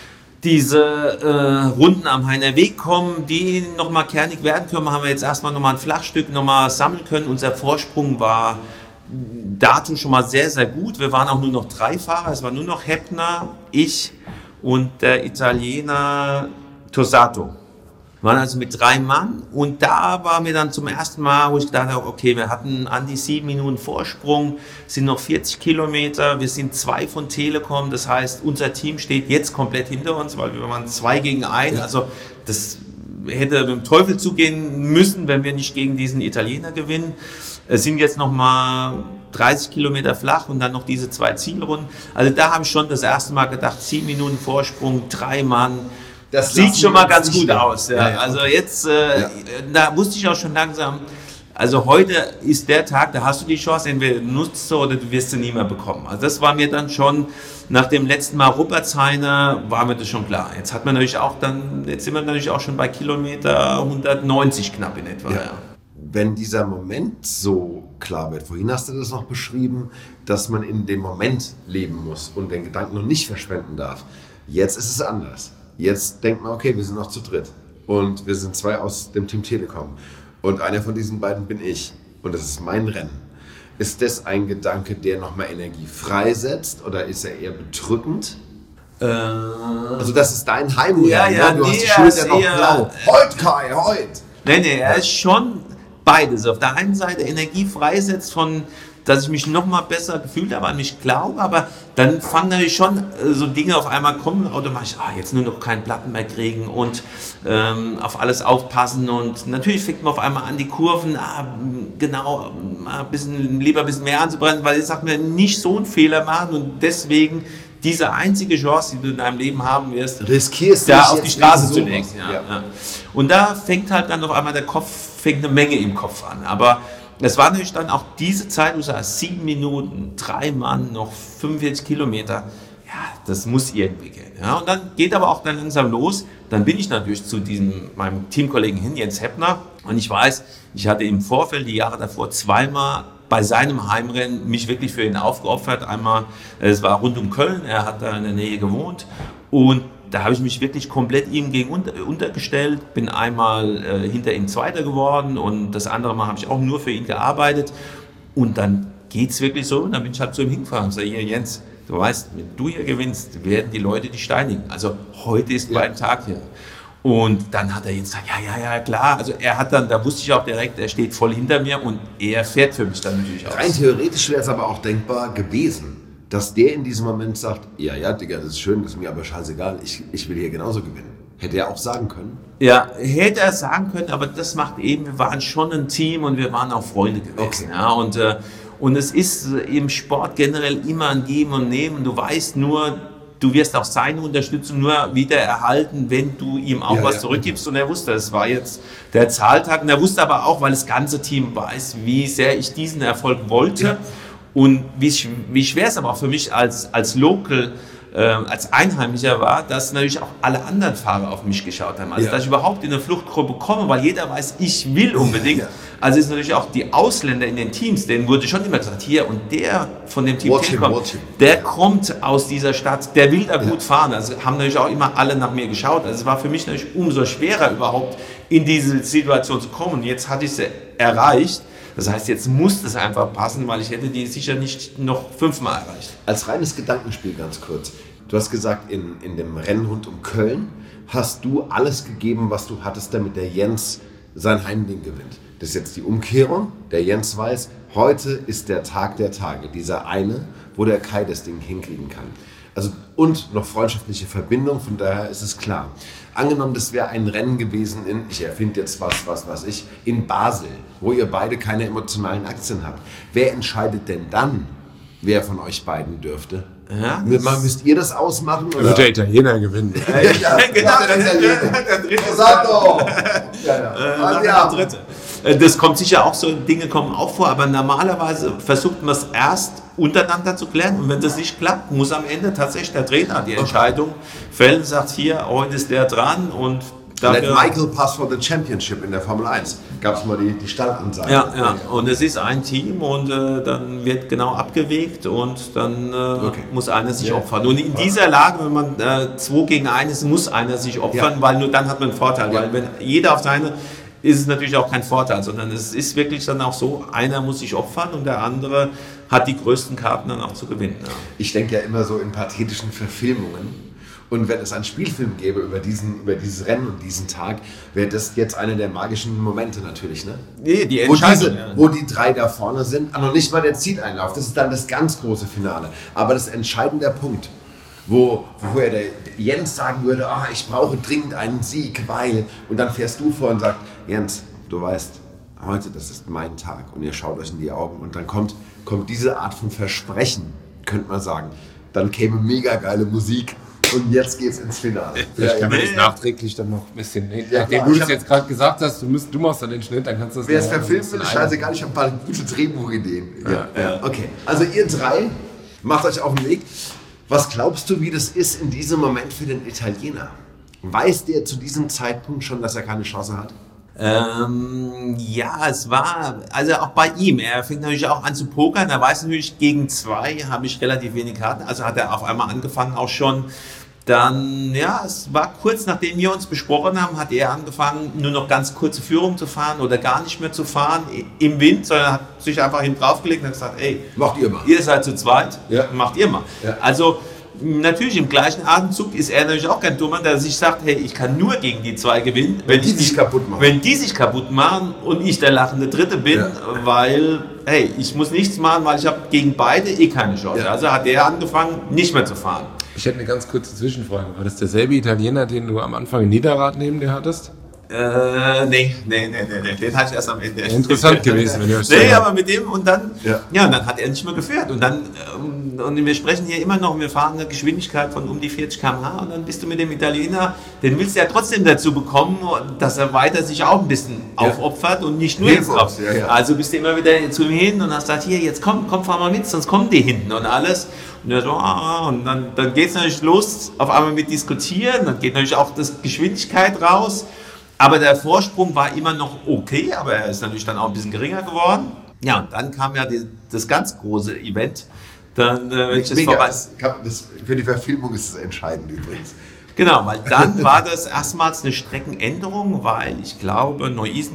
diese Runden am Heiner Weg kommen, die nochmal kernig werden können. Haben wir jetzt erstmal nochmal ein Flachstück nochmal sammeln können. Unser Vorsprung war dato schon mal sehr, sehr gut. Wir waren auch nur noch 3 Fahrer. Es war nur noch Heppner, ich und der Italiener Tosato. Wir waren also mit 3 Mann und da war mir dann zum ersten Mal, wo ich gedacht habe, okay, wir hatten an die 7 Minuten Vorsprung, sind noch 40 Kilometer, wir sind 2 von Telekom, das heißt, unser Team steht jetzt komplett hinter uns, weil wir waren 2 gegen 1, also das hätte mit dem Teufel zugehen müssen, wenn wir nicht gegen diesen Italiener gewinnen. Es sind jetzt noch mal 30 Kilometer flach und dann noch diese 2 Zielrunden. Also da habe ich schon das erste Mal gedacht, 7 Minuten Vorsprung, 3 Mann. Das sieht schon mal ganz gut aus. Ja. Ja, also jetzt, da wusste ich auch schon langsam, also heute ist der Tag, da hast du die Chance, entweder nutzt du oder du wirst sie nie mehr bekommen. Also das war mir dann schon, nach dem letzten Mal Ruppertshainer, war mir das schon klar. Jetzt hat man natürlich auch dann, jetzt sind wir natürlich auch schon bei Kilometer 190 knapp in etwa. Ja. Ja. Wenn dieser Moment so klar wird, vorhin hast du das noch beschrieben, dass man in dem Moment leben muss und den Gedanken noch nicht verschwenden darf. Jetzt ist es anders. Jetzt denkt man, okay, wir sind noch zu dritt und wir sind 2 aus dem Team Telekom und einer von diesen beiden bin ich und das ist mein Rennen. Ist das ein Gedanke, der nochmal Energie freisetzt oder ist er eher bedrückend? Also das ist dein Heimrennen, ja, du hast die Schulter noch blau. Heut, Kai, heut! Nee, er ist schon beides. Auf der einen Seite Energie freisetzt von, dass ich mich noch mal besser gefühlt habe, an mich glaube, aber dann fangen natürlich schon so Dinge auf einmal kommen, automatisch, jetzt nur noch keinen Platten mehr kriegen und auf alles aufpassen und natürlich fängt man auf einmal an, die Kurven, lieber ein bisschen mehr anzubrennen, weil ich sag mir, nicht so einen Fehler machen und deswegen diese einzige Chance, die du in deinem Leben haben wirst, riskierst da auf die Straße zu legen. Ja. Und da fängt halt dann auf einmal fängt eine Menge im Kopf an, aber es war natürlich dann auch diese Zeit, wo du sagst, 7 Minuten, 3 Mann, noch 45 Kilometer. Ja, das muss irgendwie gehen. Ja, und dann geht aber auch dann langsam los. Dann bin ich natürlich zu meinem Teamkollegen hin, Jens Heppner. Und ich weiß, ich hatte im Vorfeld, die Jahre davor, 2-mal bei seinem Heimrennen mich wirklich für ihn aufgeopfert. Einmal, es war rund um Köln, er hat da in der Nähe gewohnt. Und da habe ich mich wirklich komplett ihm untergestellt, bin einmal hinter ihm Zweiter geworden und das andere Mal habe ich auch nur für ihn gearbeitet und dann geht es wirklich so und dann bin ich halt zu ihm hingefahren und sage, hier Jens, du weißt, wenn du hier gewinnst, werden die Leute dich steinigen. Also heute ist mein Tag hier. Und dann hat er Jens gesagt, ja, klar. Also er hat dann, da wusste ich auch direkt, er steht voll hinter mir und er fährt für mich dann natürlich aus. Rein theoretisch wäre es aber auch denkbar gewesen, dass der in diesem Moment sagt, ja, Digga, das ist schön, das ist mir aber scheißegal, ich will hier genauso gewinnen. Hätte er auch sagen können? Ja, hätte er sagen können, aber das macht eben, wir waren schon ein Team und wir waren auch Freunde gewesen. Okay. Ja, und es ist im Sport generell immer ein Geben und Nehmen. Du weißt nur, du wirst auch seine Unterstützung nur wieder erhalten, wenn du ihm auch was zurückgibst. Und er wusste, es war jetzt der Zahltag. Und er wusste aber auch, weil das ganze Team weiß, wie sehr ich diesen Erfolg wollte. Ja. Und wie schwer es aber auch für mich als Local, als Einheimischer war, dass natürlich auch alle anderen Fahrer auf mich geschaut haben. Also dass ich überhaupt in eine Fluchtgruppe komme, weil jeder weiß, ich will unbedingt. Ja. Also ist natürlich auch die Ausländer in den Teams, denen wurde schon immer gesagt, hier und der von dem Team der kommt aus dieser Stadt, der will da gut fahren. Also haben natürlich auch immer alle nach mir geschaut. Also es war für mich natürlich umso schwerer überhaupt in diese Situation zu kommen. Und jetzt hatte ich es erreicht. Das heißt, jetzt muss es einfach passen, weil ich hätte die sicher nicht noch 5-mal erreicht. Als reines Gedankenspiel ganz kurz. Du hast gesagt, in dem Rennen rund um Köln hast du alles gegeben, was du hattest, damit der Jens sein Heimding gewinnt. Das ist jetzt die Umkehrung. Der Jens weiß, heute ist der Tag der Tage. Dieser eine, wo der Kai das Ding hinkriegen kann. Also, und noch freundschaftliche Verbindung, von daher ist es klar. Angenommen, das wäre ein Rennen gewesen ich erfinde jetzt in Basel, wo ihr beide keine emotionalen Aktien habt. Wer entscheidet denn dann, wer von euch beiden dürfte? Ja, müsst ihr das ausmachen? Oder? Wird der Italiener gewinnen. Genau, der Italiener. Sag doch! Der Dritte. Das kommt sicher auch, so Dinge kommen auch vor, aber normalerweise versucht man es erst untereinander zu klären und wenn das nicht klappt, muss am Ende tatsächlich der Trainer die Entscheidung fällen, sagt hier, heute ist der dran und Let Michael pass for the championship in der Formel 1. Gab es mal die Startansage. Ja. Und es ist ein Team und dann wird genau abgewegt und dann muss einer sich opfern. Und in dieser Lage, wenn man 2 gegen 1 ist, muss einer sich opfern, weil nur dann hat man einen Vorteil. Weil wenn jeder auf seine, ist es natürlich auch kein Vorteil, sondern es ist wirklich dann auch so, einer muss sich opfern und der andere hat die größten Karten dann auch zu gewinnen. Ja. Ich denke ja immer so in pathetischen Verfilmungen. Und wenn es einen Spielfilm gäbe über dieses Rennen und diesen Tag, wäre das jetzt einer der magischen Momente natürlich, ne? Nee, die Entscheidung. Wo die 3 da vorne sind, noch nicht mal der Zieleinlauf, das ist dann das ganz große Finale. Aber das entscheidende Punkt, wo der Jens sagen würde, ich brauche dringend einen Sieg, weil, und dann fährst du vor und sagst, Jens, du weißt, heute, das ist mein Tag und ihr schaut euch in die Augen und dann kommt diese Art von Versprechen, könnte man sagen, dann käme mega geile Musik. Und jetzt geht's ins Finale. Vielleicht kann man das nachträglich dann noch ein bisschen. Nachdem du das jetzt gerade gesagt hast, du machst dann den Schnitt, dann kannst du das. Wer es verfilmen will, ist scheißegal, ich habe ein paar gute Drehbuchideen. Ja. Okay. Also ihr 3 macht euch auf den Weg. Was glaubst du, wie das ist in diesem Moment für den Italiener? Weiß der zu diesem Zeitpunkt schon, dass er keine Chance hat? Es war, also auch bei ihm, er fängt natürlich auch an zu pokern, er weiß natürlich, gegen 2 habe ich relativ wenig Karten, also hat er auf einmal angefangen auch schon, dann, es war kurz nachdem wir uns besprochen haben, hat er angefangen, nur noch ganz kurze Führung zu fahren oder gar nicht mehr zu fahren im Wind, sondern hat sich einfach hinten draufgelegt und hat gesagt, macht ihr mal. Ihr seid zu zweit, macht ihr mal. Ja. Also, natürlich, im gleichen Atemzug ist er natürlich auch kein Dummer, der sich sagt, ich kann nur gegen die 2 gewinnen, wenn die sich kaputt machen und ich der lachende Dritte bin, weil, ich muss nichts machen, weil ich habe gegen beide keine Chance. Ja. Also hat er angefangen, nicht mehr zu fahren. Ich hätte eine ganz kurze Zwischenfrage. War das derselbe Italiener, den du am Anfang in Niederrad neben dir hattest? Nee, den hatte ich erst am Ende. Interessant gewesen, wenn ihr euch aber mit dem und dann, dann hat er nicht mehr geführt und dann, und wir sprechen hier immer noch, wir fahren eine Geschwindigkeit von um die 40 km/h und dann bist du mit dem Italiener, den willst du ja trotzdem dazu bekommen, dass er weiter sich auch ein bisschen aufopfert und nicht nur jetzt drauf. Also bist du immer wieder zu ihm hin und hast gesagt, hier, jetzt komm, fahr mal mit, sonst kommen die hinten und alles. Und er so, und dann geht es natürlich los, auf einmal mit diskutieren, dann geht natürlich auch das Geschwindigkeit raus. Aber der Vorsprung war immer noch okay, aber er ist natürlich dann auch ein bisschen geringer geworden. Ja, und dann kam ja das ganz große Event. Dann, für die Verfilmung ist es entscheidend übrigens. Genau, weil dann war das erstmals eine Streckenänderung, weil ich glaube,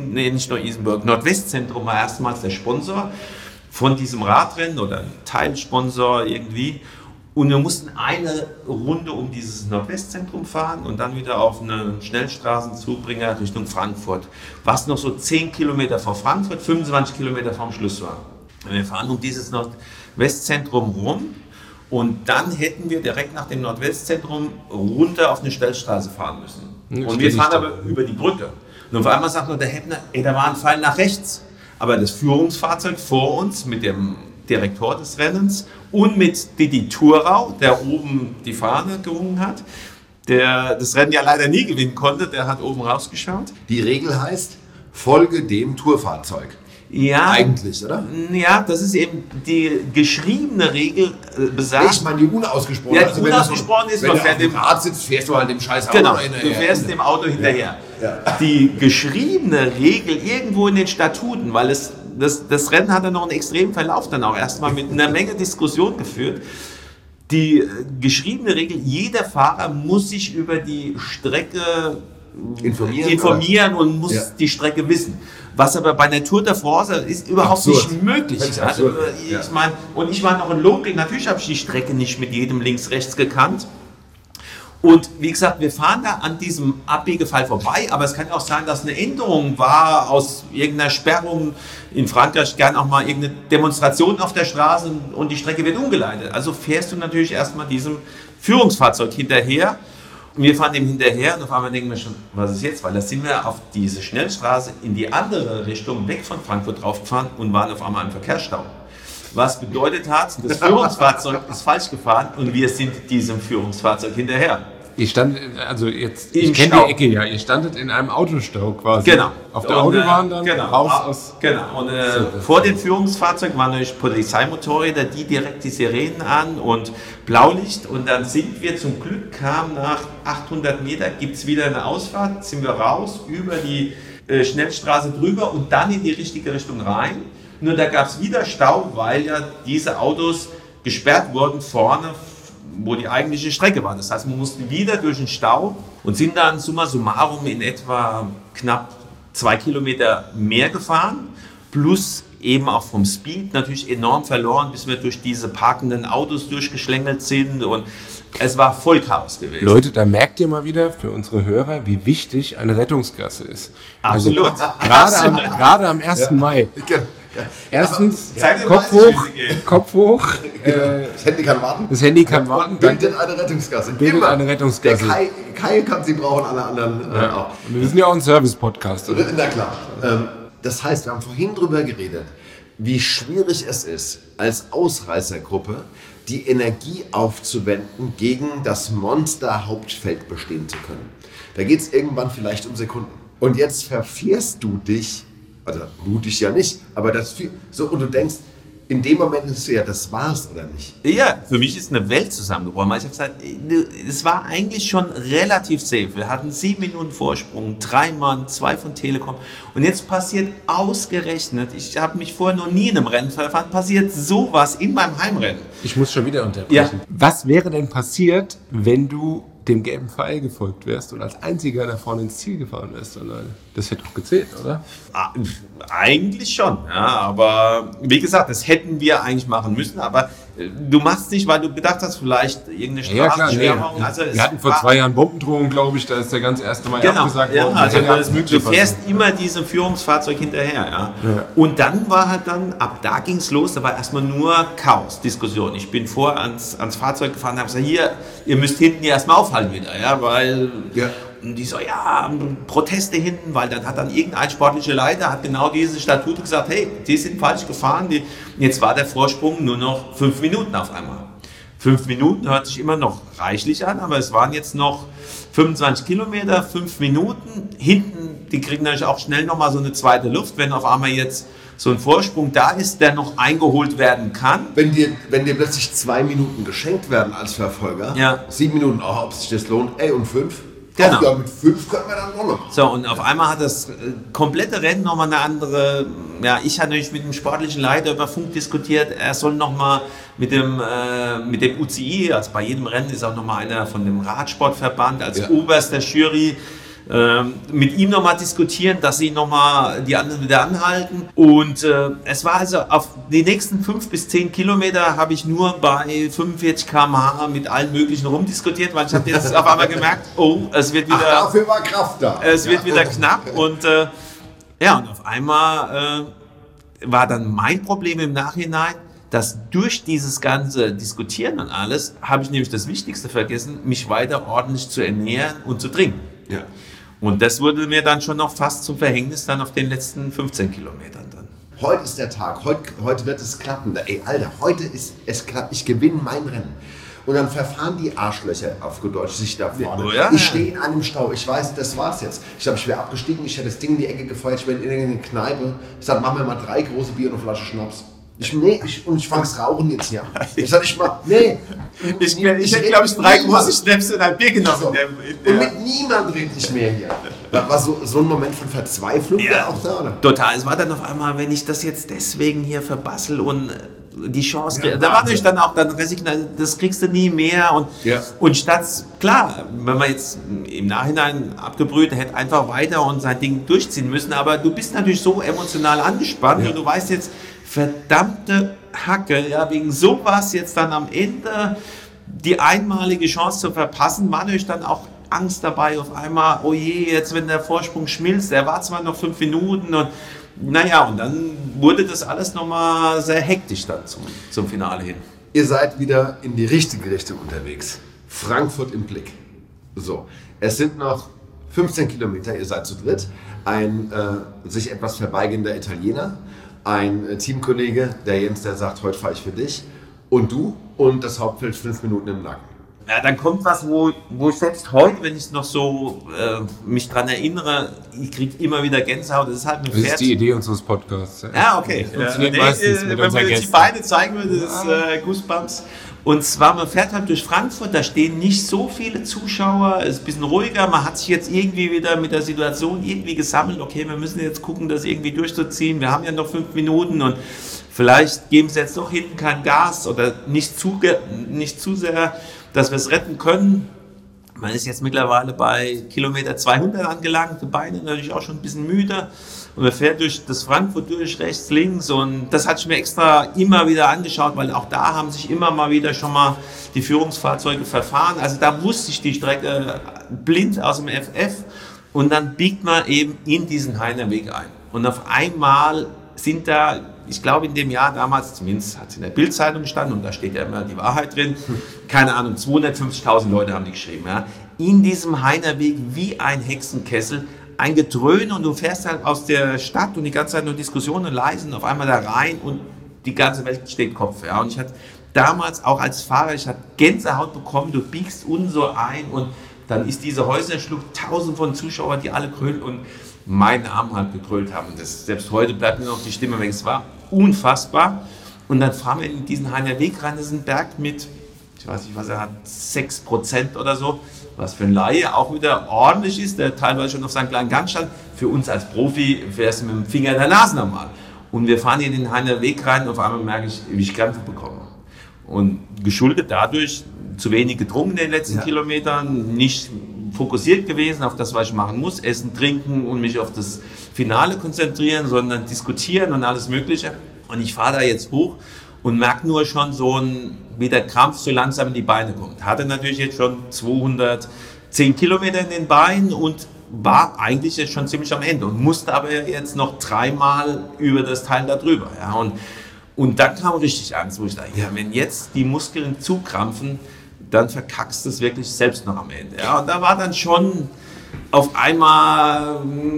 Nordwestzentrum war erstmals der Sponsor von diesem Radrennen oder ein Teilsponsor irgendwie. Und wir mussten eine Runde um dieses Nordwestzentrum fahren und dann wieder auf einen Schnellstraßenzubringer Richtung Frankfurt, was noch so 10 Kilometer vor Frankfurt, 25 Kilometer vom Schluss war. Wir fahren um dieses Nordwestzentrum rum und dann hätten wir direkt nach dem Nordwestzentrum runter auf eine Schnellstraße fahren müssen. Und wir fahren aber über die Brücke. Und auf einmal sagt noch der Heppner, da war ein Pfeil nach rechts. Aber das Führungsfahrzeug vor uns mit dem Direktor des Rennens und mit Didi Thurau, der oben die Fahne gerungen hat, der das Rennen ja leider nie gewinnen konnte, der hat oben rausgeschaut. Die Regel heißt, folge dem Tourfahrzeug. Ja, eigentlich, oder? Ja, das ist eben die geschriebene Regel besagt. Ich meine, die unausgesprochen. Ja, die unausgesprochen ist, wenn du auf dem Rad sitzt, fährst du halt dem scheiß Auto hinterher. Du fährst dem Auto hinterher. Ja. Die geschriebene Regel irgendwo in den Statuten, weil das Rennen hat dann noch einen extremen Verlauf dann auch erstmal mit einer Menge Diskussion geführt. Die geschriebene Regel, jeder Fahrer muss sich über die Strecke informieren und muss die Strecke wissen. Was aber bei einer Tour de France ist überhaupt nicht möglich. Also, ich war noch in Loking, natürlich habe ich die Strecke nicht mit jedem links-rechts gekannt. Und wie gesagt, wir fahren da an diesem Abbiegefall vorbei, aber es kann auch sein, dass eine Änderung war aus irgendeiner Sperrung. In Frankreich gern auch mal irgendeine Demonstration auf der Straße und die Strecke wird umgeleitet. Also fährst du natürlich erstmal diesem Führungsfahrzeug hinterher. Und wir fahren dem hinterher und auf einmal denken wir schon, was ist jetzt? Weil da sind wir auf diese Schnellstraße in die andere Richtung weg von Frankfurt draufgefahren und waren auf einmal im Verkehrsstau. Was bedeutet hat, das Führungsfahrzeug ist falsch gefahren und wir sind diesem Führungsfahrzeug hinterher. Ihr standet, also jetzt, Im ich kenne Stau. die Ecke ja, ihr standet in einem Autostau quasi. Genau. Auf der Und, Autobahn dann genau. raus aus... Genau. Und vor dem Führungsfahrzeug waren natürlich Polizeimotorräder, die direkt die Sirenen an und Blaulicht. Und dann sind wir zum Glück, kam nach 800 Meter, gibt es wieder eine Ausfahrt, sind wir raus, über die Schnellstraße drüber und dann in die richtige Richtung rein. Nur da gab es wieder Stau, weil ja diese Autos gesperrt wurden vorne, wo die eigentliche Strecke war. Das heißt, wir mussten wieder durch den Stau und sind dann summa summarum in etwa knapp 2 Kilometer mehr gefahren, plus eben auch vom Speed natürlich enorm verloren, bis wir durch diese parkenden Autos durchgeschlängelt sind und es war voll Chaos gewesen. Leute, da merkt ihr mal wieder für unsere Hörer, wie wichtig eine Rettungsgasse ist. Absolut. Also, gerade am 1. Mai. Erstens, Kopf hoch. Das Handy kann warten. Das Handy kann warten. Bildet eine Rettungsgasse. Bildet eine Rettungsgasse. Der Kai kann sie brauchen, alle anderen auch. Wir sind ja auch ein Service-Podcast. Oder? Na klar. Das heißt, wir haben vorhin drüber geredet, wie schwierig es ist, als Ausreißergruppe die Energie aufzuwenden, gegen das Monster-Hauptfeld bestehen zu können. Da geht es irgendwann vielleicht um Sekunden. Und jetzt verfährst du dich, also du dich ja nicht, aber das so, und du denkst, in dem Moment ist du ja, das war's oder nicht? Ja, für mich ist eine Welt zusammengebrochen. Ich habe gesagt, es war eigentlich schon relativ safe. Wir hatten 7 Minuten Vorsprung, 3 Mann, 2 von Telekom. Und jetzt passiert ausgerechnet, ich habe mich vorher noch nie in einem Rennen verfahren, passiert sowas in meinem Heimrennen. Ich muss schon wieder unterbrechen. Ja. Was wäre denn passiert, wenn du dem gelben Pfeil gefolgt wärst und als einziger da vorne ins Ziel gefahren wärst alleine? Das hätte doch gezählt, oder? Eigentlich schon, ja, aber wie gesagt, das hätten wir eigentlich machen müssen, aber du machst nicht, weil du gedacht hast, vielleicht irgendeine Straßensperrung. Ja. Also Wir hatten vor 2 Jahren Bombendrohung, glaube ich, da ist der ganz 1. Mai abgesagt worden. Also Das hätte alles Mögliche du fährst passieren. immer diesem Führungsfahrzeug hinterher. Ja. Und dann war halt ab da ging es los, da war erstmal nur Chaos, Diskussion. Ich bin vor ans Fahrzeug gefahren und habe gesagt, hier, ihr müsst hinten ja erstmal aufhalten wieder, ja, weil... Ja. Und die so, ja, Proteste hinten, weil dann hat irgendein sportlicher Leiter, hat genau diese Statute gesagt, hey, die sind falsch gefahren, jetzt war der Vorsprung nur noch 5 Minuten auf einmal. 5 Minuten hört sich immer noch reichlich an, aber es waren jetzt noch 25 Kilometer, 5 Minuten. Hinten, die kriegen natürlich auch schnell nochmal so eine zweite Luft, wenn auf einmal jetzt so ein Vorsprung da ist, der noch eingeholt werden kann. Wenn dir plötzlich 2 Minuten geschenkt werden als Verfolger, Ja. 7 Minuten, ob sich das lohnt, und 5. Genau. Ach ja, mit 5 können wir dann noch. So, und auf einmal hat das komplette Rennen nochmal eine andere, ja, ich hatte natürlich mit dem sportlichen Leiter über Funk diskutiert, er soll nochmal mit dem UCI, also bei jedem Rennen ist auch nochmal einer von dem Radsportverband als oberster Jury, mit ihm nochmal diskutieren, dass sie nochmal die anderen wieder anhalten. Und es war also auf die nächsten 5 bis 10 Kilometer habe ich nur bei 45 km/h mit allen möglichen rumdiskutiert, weil ich habe jetzt auf einmal gemerkt, oh, es wird wieder... dafür war Kraft da. Es wird wieder knapp und und auf einmal war dann mein Problem im Nachhinein, dass durch dieses ganze Diskutieren und alles, habe ich nämlich das Wichtigste vergessen, mich weiter ordentlich zu ernähren und zu trinken. Ja. Und das wurde mir dann schon noch fast zum Verhängnis dann auf den letzten 15 Kilometern dann. Heute ist der Tag, heute wird es klappen. Ey, Alter, heute ist es klappt, ich gewinne mein Rennen. Und dann verfahren die Arschlöcher auf gut Deutsch sich da vorne. Oh ja. Ich stehe in einem Stau, ich weiß, das war's jetzt. Ich glaube, ich wäre abgestiegen, ich hätte das Ding in die Ecke gefeuert, ich bin in irgendeine Kneipe. Ich sage, machen wir mal 3 große Bier und eine Flasche Schnaps. Ich fange Rauchen jetzt hier an. Ich sag, Ich hätte, glaube ich, 3 große Schnäpse und ein Bier genommen. Und mit niemand rede ich mehr hier. War so ein Moment von Verzweiflung auch da, oder? Total. Es war dann auf einmal, wenn ich das jetzt deswegen hier verbassel und die Chance, da war natürlich dann auch Resignation, das kriegst du nie mehr. Und statt, klar, wenn man jetzt im Nachhinein abgebrüht, hätte einfach weiter und sein Ding durchziehen müssen, aber du bist natürlich so emotional angespannt und du weißt jetzt, verdammte Hacke, ja, wegen sowas jetzt dann am Ende die einmalige Chance zu verpassen, war natürlich dann auch Angst dabei auf einmal, oh je, jetzt wenn der Vorsprung schmilzt, er war zwar noch 5 Minuten und naja, und dann wurde das alles nochmal sehr hektisch dann zum Finale hin. Ihr seid wieder in die richtige Richtung unterwegs. Frankfurt im Blick. So, es sind noch 15 Kilometer, ihr seid zu dritt. Ein sich etwas verweigender Italiener, ein Teamkollege, der Jens, der sagt, heute fahre ich für dich. Und du und das Hauptfeld 5 Minuten im Nacken. Ja, dann kommt was, wo ich selbst heute, wenn ich noch so mich dran erinnere, ich kriege immer wieder Gänsehaut. Das ist halt ein Das Pferd. ist die Idee unseres Podcasts. Ja, okay. Funktioniert meistens mit wenn unseren wir jetzt die Gästen. Beine zeigen würden, das ist Goosebumps. Und zwar, man fährt halt durch Frankfurt, da stehen nicht so viele Zuschauer, es ist ein bisschen ruhiger, man hat sich jetzt irgendwie wieder mit der Situation irgendwie gesammelt, okay, wir müssen jetzt gucken, das irgendwie durchzuziehen, wir haben ja noch 5 Minuten und vielleicht geben sie jetzt doch hinten kein Gas oder nicht zu sehr, dass wir es retten können. Man ist jetzt mittlerweile bei Kilometer 200 angelangt, die Beine natürlich auch schon ein bisschen müde. Und man fährt durch das Frankfurt durch, rechts, links. Und das hatte ich mir extra immer wieder angeschaut, weil auch da haben sich immer mal wieder schon mal die Führungsfahrzeuge verfahren. Also da wusste ich die Strecke blind aus dem FF. Und dann biegt man eben in diesen Heinerweg ein. Und auf einmal sind da, ich glaube in dem Jahr damals, zumindest hat es in der Bild-Zeitung gestanden, und da steht ja immer die Wahrheit drin, keine Ahnung, 250.000 Leute haben die geschrieben, ja, in diesem Heinerweg wie ein Hexenkessel, ein Gedröhn, und du fährst halt aus der Stadt und die ganze Zeit nur Diskussionen leisen, auf einmal da rein und die ganze Welt steht Kopf. Ja. Und ich hatte damals auch als Fahrer, ich hatte Gänsehaut bekommen, du biegst so ein und dann ist diese Häuserschlucht, tausend von Zuschauern, die alle grölen und meinen Namen halt gegrölt haben. Das, selbst heute bleibt mir noch die Stimme weg. Es war unfassbar. Und dann fahren wir in diesen Heinerweg rein, das ist ein Berg mit, ich weiß nicht, was er hat, 6% oder so, was für ein Laie auch wieder ordentlich ist, der teilweise schon auf seinen kleinen Gang stand. Für uns als Profi fährst du mit dem Finger in der Nase nochmal. Und wir fahren hier in den Heinerweg rein und auf einmal merke ich, wie ich Krämpfe bekomme. Und geschuldet dadurch, zu wenig getrunken in den letzten Kilometern, nicht fokussiert gewesen auf das, was ich machen muss, essen, trinken und mich auf das Finale konzentrieren, sondern diskutieren und alles Mögliche. Und ich fahre da jetzt hoch und merke nur schon wie der Krampf so langsam in die Beine kommt. Hatte natürlich jetzt schon 210 Kilometer in den Beinen und war eigentlich jetzt schon ziemlich am Ende und musste aber jetzt noch 3-mal über das Teil da drüber. Ja. Und dann kam richtig Angst, wo ich dachte, ja, wenn jetzt die Muskeln zukrampfen, dann verkackst du es wirklich selbst noch am Ende. Ja. Und da war dann schon auf einmal,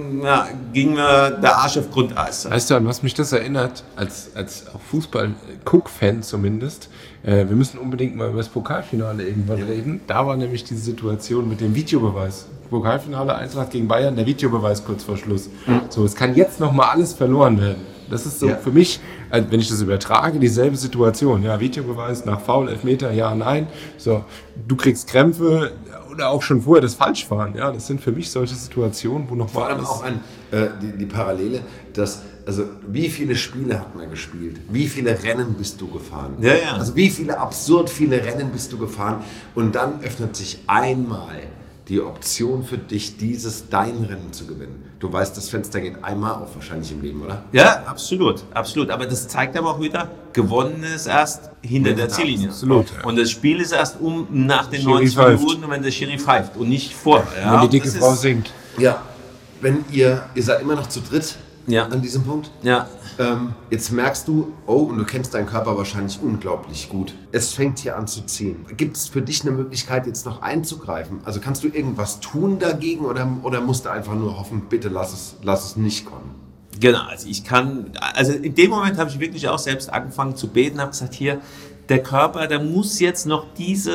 ging mir der Arsch auf Grundeis. Weißt du, an was mich das erinnert, als auch Fußball-Guck-Fan zumindest, wir müssen unbedingt mal über das Pokalfinale irgendwann reden. Da war nämlich diese Situation mit dem Videobeweis. Pokalfinale Eintracht gegen Bayern, der Videobeweis kurz vor Schluss. So, es kann jetzt nochmal alles verloren werden. Das ist so für mich, wenn ich das übertrage, dieselbe Situation. Ja, Videobeweis nach Foul, Elfmeter, ja, nein. So, du kriegst Krämpfe oder auch schon vorher das Falschfahren. Ja, das sind für mich solche Situationen, wo noch vor allem auch die Parallele, dass, also wie viele Spiele hat man gespielt? Wie viele Rennen bist du gefahren? Ja, ja. Also wie viele absurd viele Rennen bist du gefahren? Und dann öffnet sich einmal die Option für dich, dein Rennen zu gewinnen. Du weißt, das Fenster geht einmal auf wahrscheinlich im Leben, oder? Ja, absolut, absolut. Aber das zeigt aber auch wieder, gewonnen ist erst hinter der Ziellinie. Absolut. Ja. Und das Spiel ist erst nach den Schiri 90 pfeift. Minuten, wenn der Schiri pfeift und nicht vorher. Ja. Wenn die dicke Das Frau ist- singt. Ja. Wenn ihr seid immer noch zu dritt Ja. an diesem Punkt. Ja. Jetzt merkst du, und du kennst deinen Körper wahrscheinlich unglaublich gut. Es fängt hier an zu ziehen. Gibt es für dich eine Möglichkeit, jetzt noch einzugreifen? Also kannst du irgendwas tun dagegen oder musst du einfach nur hoffen, bitte lass es nicht kommen? Genau, also in dem Moment habe ich wirklich auch selbst angefangen zu beten, habe gesagt, hier, der Körper, der muss jetzt noch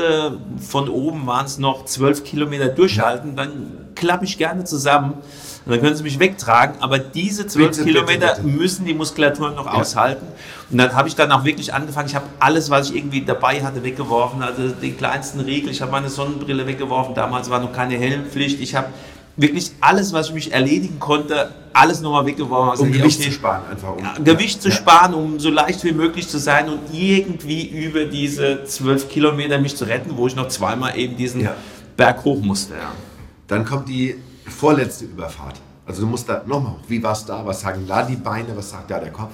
von oben waren es noch 12 Kilometer durchhalten, dann klappe ich gerne zusammen und dann können sie mich wegtragen, aber diese 12 Bitte, Kilometer bitte. müssen die Muskulatur noch aushalten. Und dann habe ich dann auch wirklich angefangen, ich habe alles, was ich irgendwie dabei hatte, weggeworfen, also den kleinsten Riegel, ich habe meine Sonnenbrille weggeworfen, damals war noch keine Helmpflicht, ich habe wirklich alles, was ich mich erledigen konnte, alles nochmal weggeworfen. Also Um hier, Gewicht okay, zu sparen einfach. Gewicht zu sparen, um so leicht wie möglich zu sein und irgendwie über diese 12 Kilometer mich zu retten, wo ich noch 2-mal eben diesen Berg hoch musste. Ja. Dann kommt die vorletzte Überfahrt. Also du musst da nochmal hoch. Wie war es da? Was sagen da die Beine? Was sagt da der Kopf?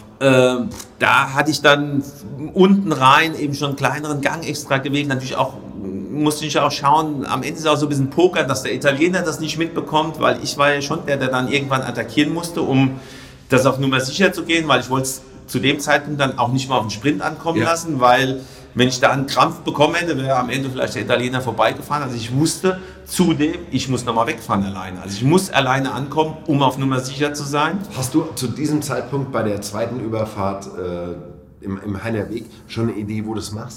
Da hatte ich dann unten rein eben schon einen kleineren Gang extra gewählt. Natürlich auch musste ich auch schauen, am Ende ist auch so ein bisschen Poker, dass der Italiener das nicht mitbekommt, weil ich war ja schon der dann irgendwann attackieren musste, um das auf Nummer sicher zu gehen, weil ich wollte es zu dem Zeitpunkt dann auch nicht mal auf den Sprint ankommen lassen, weil wenn ich da einen Krampf bekommen hätte, wäre am Ende vielleicht der Italiener vorbeigefahren. Also ich wusste zudem, ich muss nochmal wegfahren alleine. Also ich muss alleine ankommen, um auf Nummer sicher zu sein. Hast du zu diesem Zeitpunkt bei der zweiten Überfahrt im Hainer Weg schon eine Idee, wo du das machst?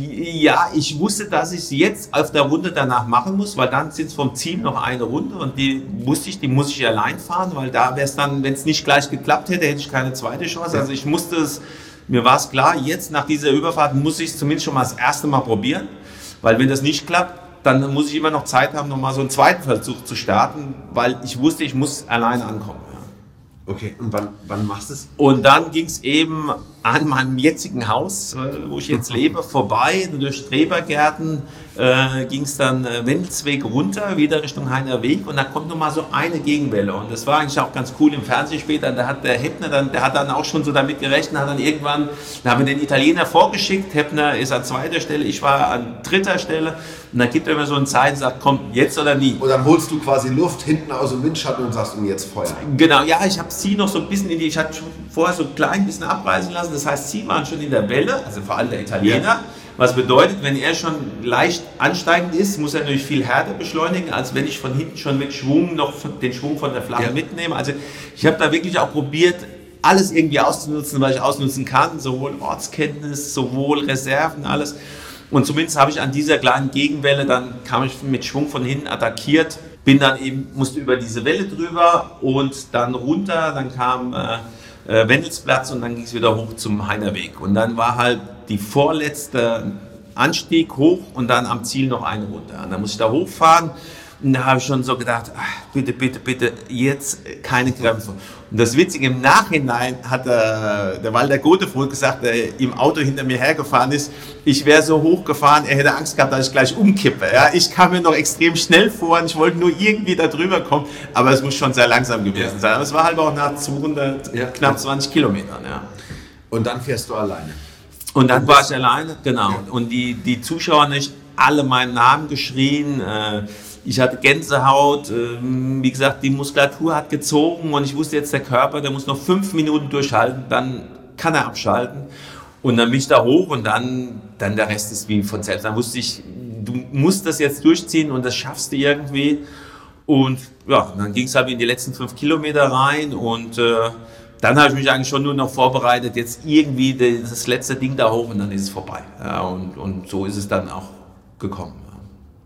Ja, ich wusste, dass ich es jetzt auf der Runde danach machen muss, weil dann sind es vom Team noch eine Runde und die muss ich allein fahren, weil da wäre es dann, wenn es nicht gleich geklappt hätte, hätte ich keine zweite Chance. Also ich musste es, mir war es klar, jetzt nach dieser Überfahrt muss ich es zumindest schon mal das erste Mal probieren, weil wenn das nicht klappt, dann muss ich immer noch Zeit haben, nochmal so einen zweiten Versuch zu starten, weil ich wusste, ich muss alleine ankommen. Okay, und wann machst du es? Und dann ging es eben an meinem jetzigen Haus, wo ich jetzt lebe, vorbei, durch Strebergärten, ging es dann Wendelsweg runter, wieder Richtung Hainer Weg und da kommt nochmal so eine Gegenwelle und das war eigentlich auch ganz cool im Fernsehen später, da hat der Heppner der hat dann auch schon so damit gerechnet, hat dann irgendwann, da haben wir den Italiener vorgeschickt, Heppner ist an zweiter Stelle, ich war an dritter Stelle und dann gibt er immer so ein Zeichen und sagt, komm, jetzt oder nie. Und dann holst du quasi Luft hinten aus dem Windschatten und sagst, und jetzt Feuer. Genau, ja, ich habe sie noch so ein bisschen ich hatte schon vorher so ein klein bisschen abreißen lassen, das heißt, sie waren schon in der Welle, also vor allem der Italiener. Ja. Was bedeutet, wenn er schon leicht ansteigend ist, muss er natürlich viel härter beschleunigen, als wenn ich von hinten schon mit Schwung noch den Schwung von der Flache mitnehme. Also ich habe da wirklich auch probiert, alles irgendwie auszunutzen, was ich ausnutzen kann, sowohl Ortskenntnis, sowohl Reserven, alles. Und zumindest habe ich an dieser kleinen Gegenwelle, dann kam ich mit Schwung von hinten attackiert, bin dann eben, musste über diese Welle drüber und dann runter, dann kam Wendelsplatz und dann ging es wieder hoch zum Hainer Weg. Und dann war halt die vorletzte Anstieg hoch und dann am Ziel noch eine runter. Und dann muss ich da hochfahren und da habe ich schon so gedacht, ach, bitte, jetzt keine Krämpfe. Und das Witzige, im Nachhinein hat der Walter Godefroth gesagt, der im Auto hinter mir hergefahren ist, ich wäre so hochgefahren, er hätte Angst gehabt, dass ich gleich umkippe. Ja, ich kam mir noch extrem schnell vor und ich wollte nur irgendwie da drüber kommen, aber es muss schon sehr langsam gewesen sein. Aber es war halt auch nach 200, knapp 20 Kilometern. Ja. Und dann fährst du alleine? Und dann war ich alleine, genau. Und die Zuschauer haben nicht alle meinen Namen geschrien. Ich hatte Gänsehaut. Wie gesagt, die Muskulatur hat gezogen und ich wusste jetzt, der Körper, der muss noch 5 Minuten durchhalten, dann kann er abschalten. Und dann bin ich da hoch und dann der Rest ist wie von selbst. Dann wusste ich, du musst das jetzt durchziehen und das schaffst du irgendwie. Und ja, dann ging es halt in die letzten 5 Kilometer rein und dann habe ich mich eigentlich schon nur noch vorbereitet, jetzt irgendwie das letzte Ding da hoch und dann ist es vorbei. Ja, und so ist es dann auch gekommen. Ja.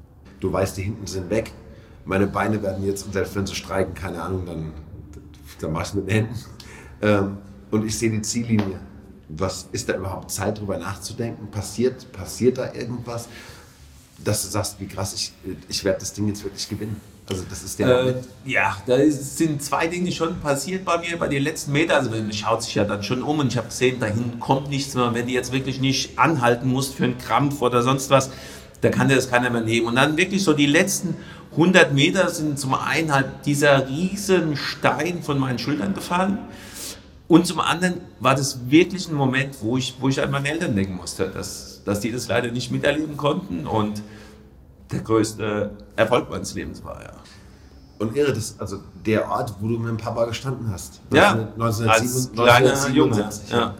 Du weißt, die hinten sind weg. Meine Beine werden jetzt, selbst wenn sie streiken, keine Ahnung, dann mach ich es mit den Händen. Und ich sehe die Ziellinie. Was ist da überhaupt Zeit, drüber nachzudenken? Passiert da irgendwas, dass du sagst, wie krass, ich werde das Ding jetzt wirklich gewinnen? Also das ist der Moment. Ja, da sind 2 Dinge schon passiert bei mir, bei den letzten Metern. Also man schaut sich ja dann schon um und ich habe gesehen, dahin kommt nichts mehr. Wenn du jetzt wirklich nicht anhalten musst für einen Krampf oder sonst was, da kann dir das keiner mehr nehmen. Und dann wirklich so die letzten 100 Meter sind zum einen halt dieser riesen Stein von meinen Schultern gefallen. Und zum anderen war das wirklich ein Moment, wo ich an meine Eltern denken musste, dass die das leider nicht miterleben konnten und der größte Erfolg meines Lebens war, ja. Und irre, also der Ort, wo du mit dem Papa gestanden hast. Ja, als kleiner Junge. Ja.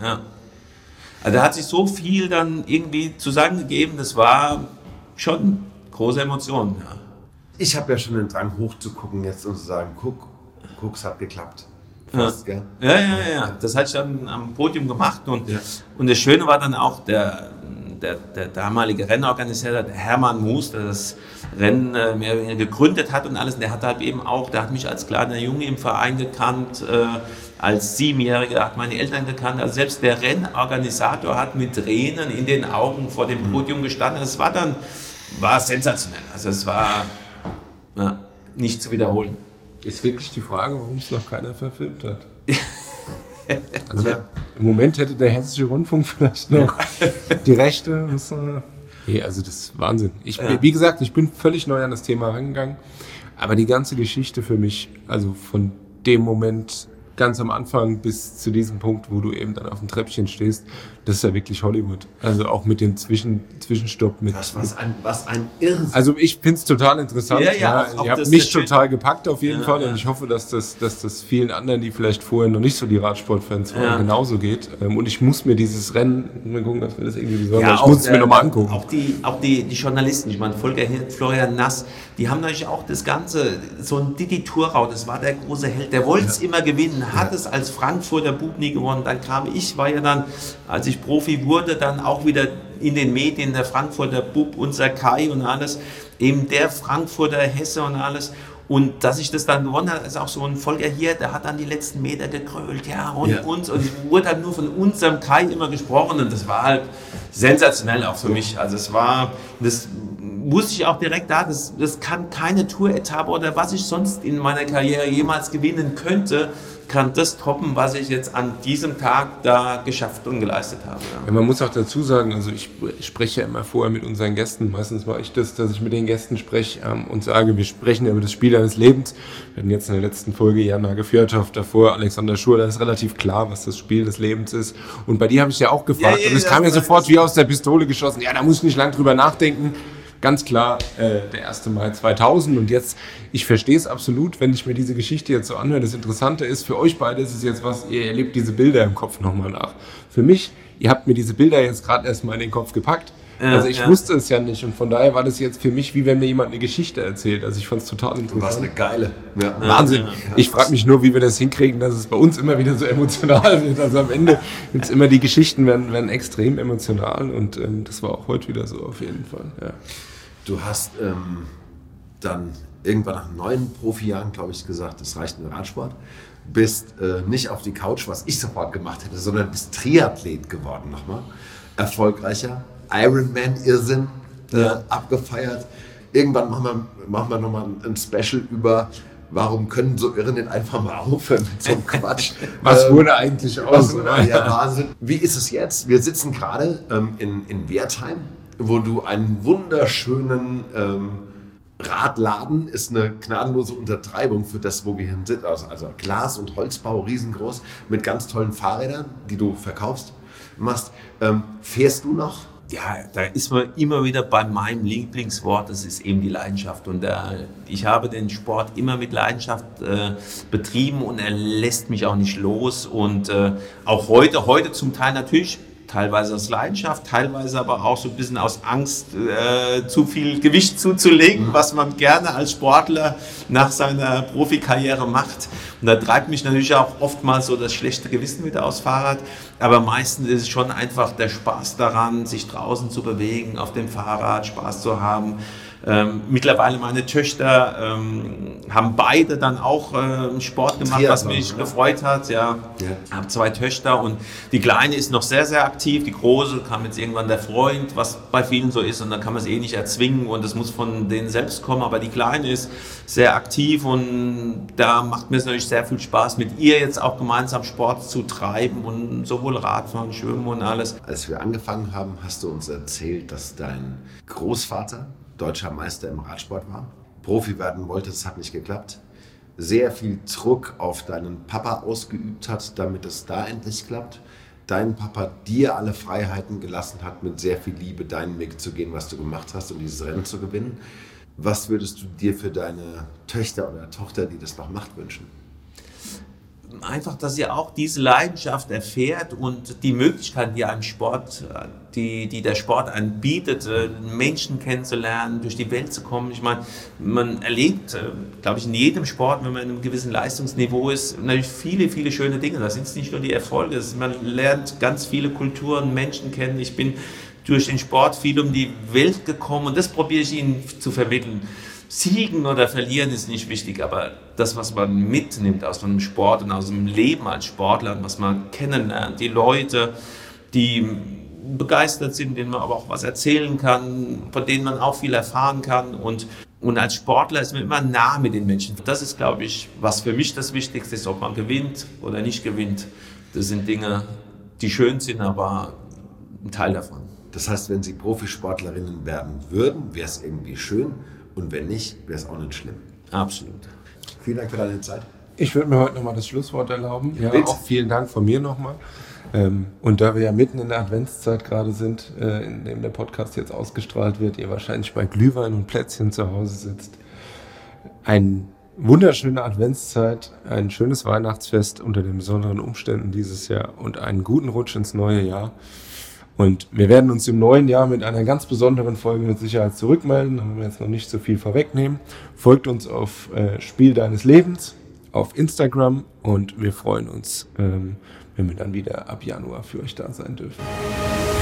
Also da hat sich so viel dann irgendwie zusammengegeben, das war schon große Emotionen, ja. Ich habe ja schon den Drang hochzugucken jetzt und zu sagen, guck, es hat geklappt. Fast, ja. Ja. Das hatte ich dann am Podium gemacht und das Schöne war dann auch der damalige Rennorganisator, der Hermann Moos, der das Rennen mehr oder weniger gegründet hat und alles. Und der hat halt eben auch, der hat mich als kleiner Junge im Verein gekannt, als 7-Jähriger hat meine Eltern gekannt. Also selbst der Rennorganisator hat mit Tränen in den Augen vor dem Podium gestanden. Das war sensationell. Also es war nicht zu wiederholen. Ist wirklich die Frage, warum es noch keiner verfilmt hat. Also im Moment hätte der Hessische Rundfunk vielleicht noch die Rechte. Nee, also das ist Wahnsinn. Wie gesagt, ich bin völlig neu an das Thema rangegangen. Aber die ganze Geschichte für mich, also von dem Moment ganz am Anfang bis zu diesem Punkt, wo du eben dann auf dem Treppchen stehst, das ist ja wirklich Hollywood. Also auch mit dem Zwischenstopp. Was ein Irrsinn. Also ich finde es total interessant. Ja, ihr habt mich total gepackt auf jeden Fall und ich hoffe, dass das vielen anderen, die vielleicht vorher noch nicht so die Radsportfans waren, genauso geht. Und ich muss mir dieses Rennen, mal gucken, dass wir das irgendwie besorgen. Ich muss es mir nochmal angucken. Auch die Journalisten, ich meine Florian Nass, die haben natürlich auch das Ganze, so ein Didi Thurau, das war der große Held, der wollte es immer gewinnen, Man hat es als Frankfurter Bub nie gewonnen. Dann war ja dann, als ich Profi wurde, dann auch wieder in den Medien der Frankfurter Bub, unser Kai und alles, eben der Frankfurter Hesse und alles. Und dass ich das dann gewonnen habe, ist auch so ein Volker hier, der hat dann die letzten Meter gekrölt, uns. Und es wurde halt nur von unserem Kai immer gesprochen und das war halt sensationell auch für mich. Also das wusste ich auch direkt das kann keine Tour-Etappe oder was ich sonst in meiner Karriere jemals gewinnen könnte, kann das toppen, was ich jetzt an diesem Tag da geschafft und geleistet habe. Ja. Ja, man muss auch dazu sagen, also ich spreche ja immer vorher mit unseren Gästen, meistens mache ich das, dass ich mit den Gästen spreche und sage, wir sprechen ja über das Spiel deines Lebens. Wir hatten jetzt in der letzten Folge Jana Gefjörthoff, davor Alexander Schur, da ist relativ klar, was das Spiel des Lebens ist. Und bei dir habe ich ja auch gefragt und es kam ja sofort wie aus der Pistole geschossen, da muss ich nicht lang drüber nachdenken. Ganz klar, der 1. Mai 2000 und jetzt, ich verstehe es absolut, wenn ich mir diese Geschichte jetzt so anhöre. Das Interessante ist, für euch beide ist es jetzt was, ihr erlebt diese Bilder im Kopf nochmal nach. Für mich, ihr habt mir diese Bilder jetzt gerade erstmal in den Kopf gepackt. Also ich wusste es ja nicht und von daher war das jetzt für mich, wie wenn mir jemand eine Geschichte erzählt. Also ich fand es total interessant. Was eine geile. Ja. Wahnsinn. Ich frage mich nur, wie wir das hinkriegen, dass es bei uns immer wieder so emotional wird. Also am Ende gibt's immer die Geschichten werden extrem emotional und das war auch heute wieder so auf jeden Fall. Ja. Du hast dann irgendwann nach 9 Profijahren, glaube ich, gesagt, das reicht mit Radsport. Bist nicht auf die Couch, was ich sofort gemacht hätte, sondern bist Triathlet geworden nochmal. Erfolgreicher Ironman-Irrsinn abgefeiert. Irgendwann machen wir nochmal ein Special über, warum können so Irren denn einfach mal aufhören mit so einem Quatsch. Was wurde eigentlich aus? Ja, Wahnsinn. Wie ist es jetzt? Wir sitzen gerade in Wertheim, wo du einen wunderschönen Radladen, ist eine gnadenlose Untertreibung für das, wo wir hier sitzen. Also Glas- und Holzbau, riesengroß, mit ganz tollen Fahrrädern, die du machst. Fährst du noch? Ja, da ist man immer wieder bei meinem Lieblingswort, das ist eben die Leidenschaft. Und ich habe den Sport immer mit Leidenschaft betrieben und er lässt mich auch nicht los. Und auch heute zum Teil natürlich, teilweise aus Leidenschaft, teilweise aber auch so ein bisschen aus Angst, zu viel Gewicht zuzulegen, was man gerne als Sportler nach seiner Profikarriere macht. Und da treibt mich natürlich auch oftmals so das schlechte Gewissen wieder aufs Fahrrad. Aber meistens ist es schon einfach der Spaß daran, sich draußen zu bewegen, auf dem Fahrrad Spaß zu haben. Mittlerweile meine Töchter haben beide dann auch Sport gemacht, was mich gefreut hat. Ja. Ich habe 2 Töchter und die Kleine ist noch sehr, sehr aktiv. Die Große kam jetzt irgendwann der Freund, was bei vielen so ist und dann kann man es nicht erzwingen und es muss von denen selbst kommen. Aber die Kleine ist sehr aktiv und da macht mir es natürlich sehr viel Spaß, mit ihr jetzt auch gemeinsam Sport zu treiben und sowohl Radfahren, Schwimmen und alles. Als wir angefangen haben, hast du uns erzählt, dass dein Großvater deutscher Meister im Radsport war, Profi werden wollte, es hat nicht geklappt, sehr viel Druck auf deinen Papa ausgeübt hat, damit es da endlich klappt, dein Papa dir alle Freiheiten gelassen hat, mit sehr viel Liebe deinen Weg zu gehen, was du gemacht hast, um dieses Rennen zu gewinnen. Was würdest du dir für deine Töchter oder Tochter, die das noch macht, wünschen? Einfach, dass sie auch diese Leidenschaft erfährt und die Möglichkeiten, die einem Sport, die der Sport einem bietet, Menschen kennenzulernen, durch die Welt zu kommen. Ich meine, man erlebt, glaube ich, in jedem Sport, wenn man in einem gewissen Leistungsniveau ist, natürlich viele, viele schöne Dinge. Das sind nicht nur die Erfolge, man lernt ganz viele Kulturen, Menschen kennen. Ich bin durch den Sport viel um die Welt gekommen und das probiere ich ihnen zu vermitteln. Siegen oder verlieren ist nicht wichtig, aber das, was man mitnimmt aus einem Sport und aus dem Leben als Sportler, was man kennenlernt, die Leute, die begeistert sind, denen man aber auch was erzählen kann, von denen man auch viel erfahren kann und als Sportler ist man immer nah mit den Menschen. Das ist, glaube ich, was für mich das Wichtigste ist, ob man gewinnt oder nicht gewinnt. Das sind Dinge, die schön sind, aber ein Teil davon. Das heißt, wenn Sie Profisportlerinnen werden würden, wäre es irgendwie schön. Und wenn nicht, wäre es auch nicht schlimm. Absolut. Vielen Dank für deine Zeit. Ich würde mir heute nochmal das Schlusswort erlauben. Ja, auch vielen Dank von mir nochmal. Und da wir ja mitten in der Adventszeit gerade sind, in dem der Podcast jetzt ausgestrahlt wird, ihr wahrscheinlich bei Glühwein und Plätzchen zu Hause sitzt. Eine wunderschöne Adventszeit, ein schönes Weihnachtsfest unter den besonderen Umständen dieses Jahr und einen guten Rutsch ins neue Jahr. Und wir werden uns im neuen Jahr mit einer ganz besonderen Folge mit Sicherheit zurückmelden, da wollen wir jetzt noch nicht so viel vorwegnehmen. Folgt uns auf Spiel deines Lebens auf Instagram und wir freuen uns, wenn wir dann wieder ab Januar für euch da sein dürfen.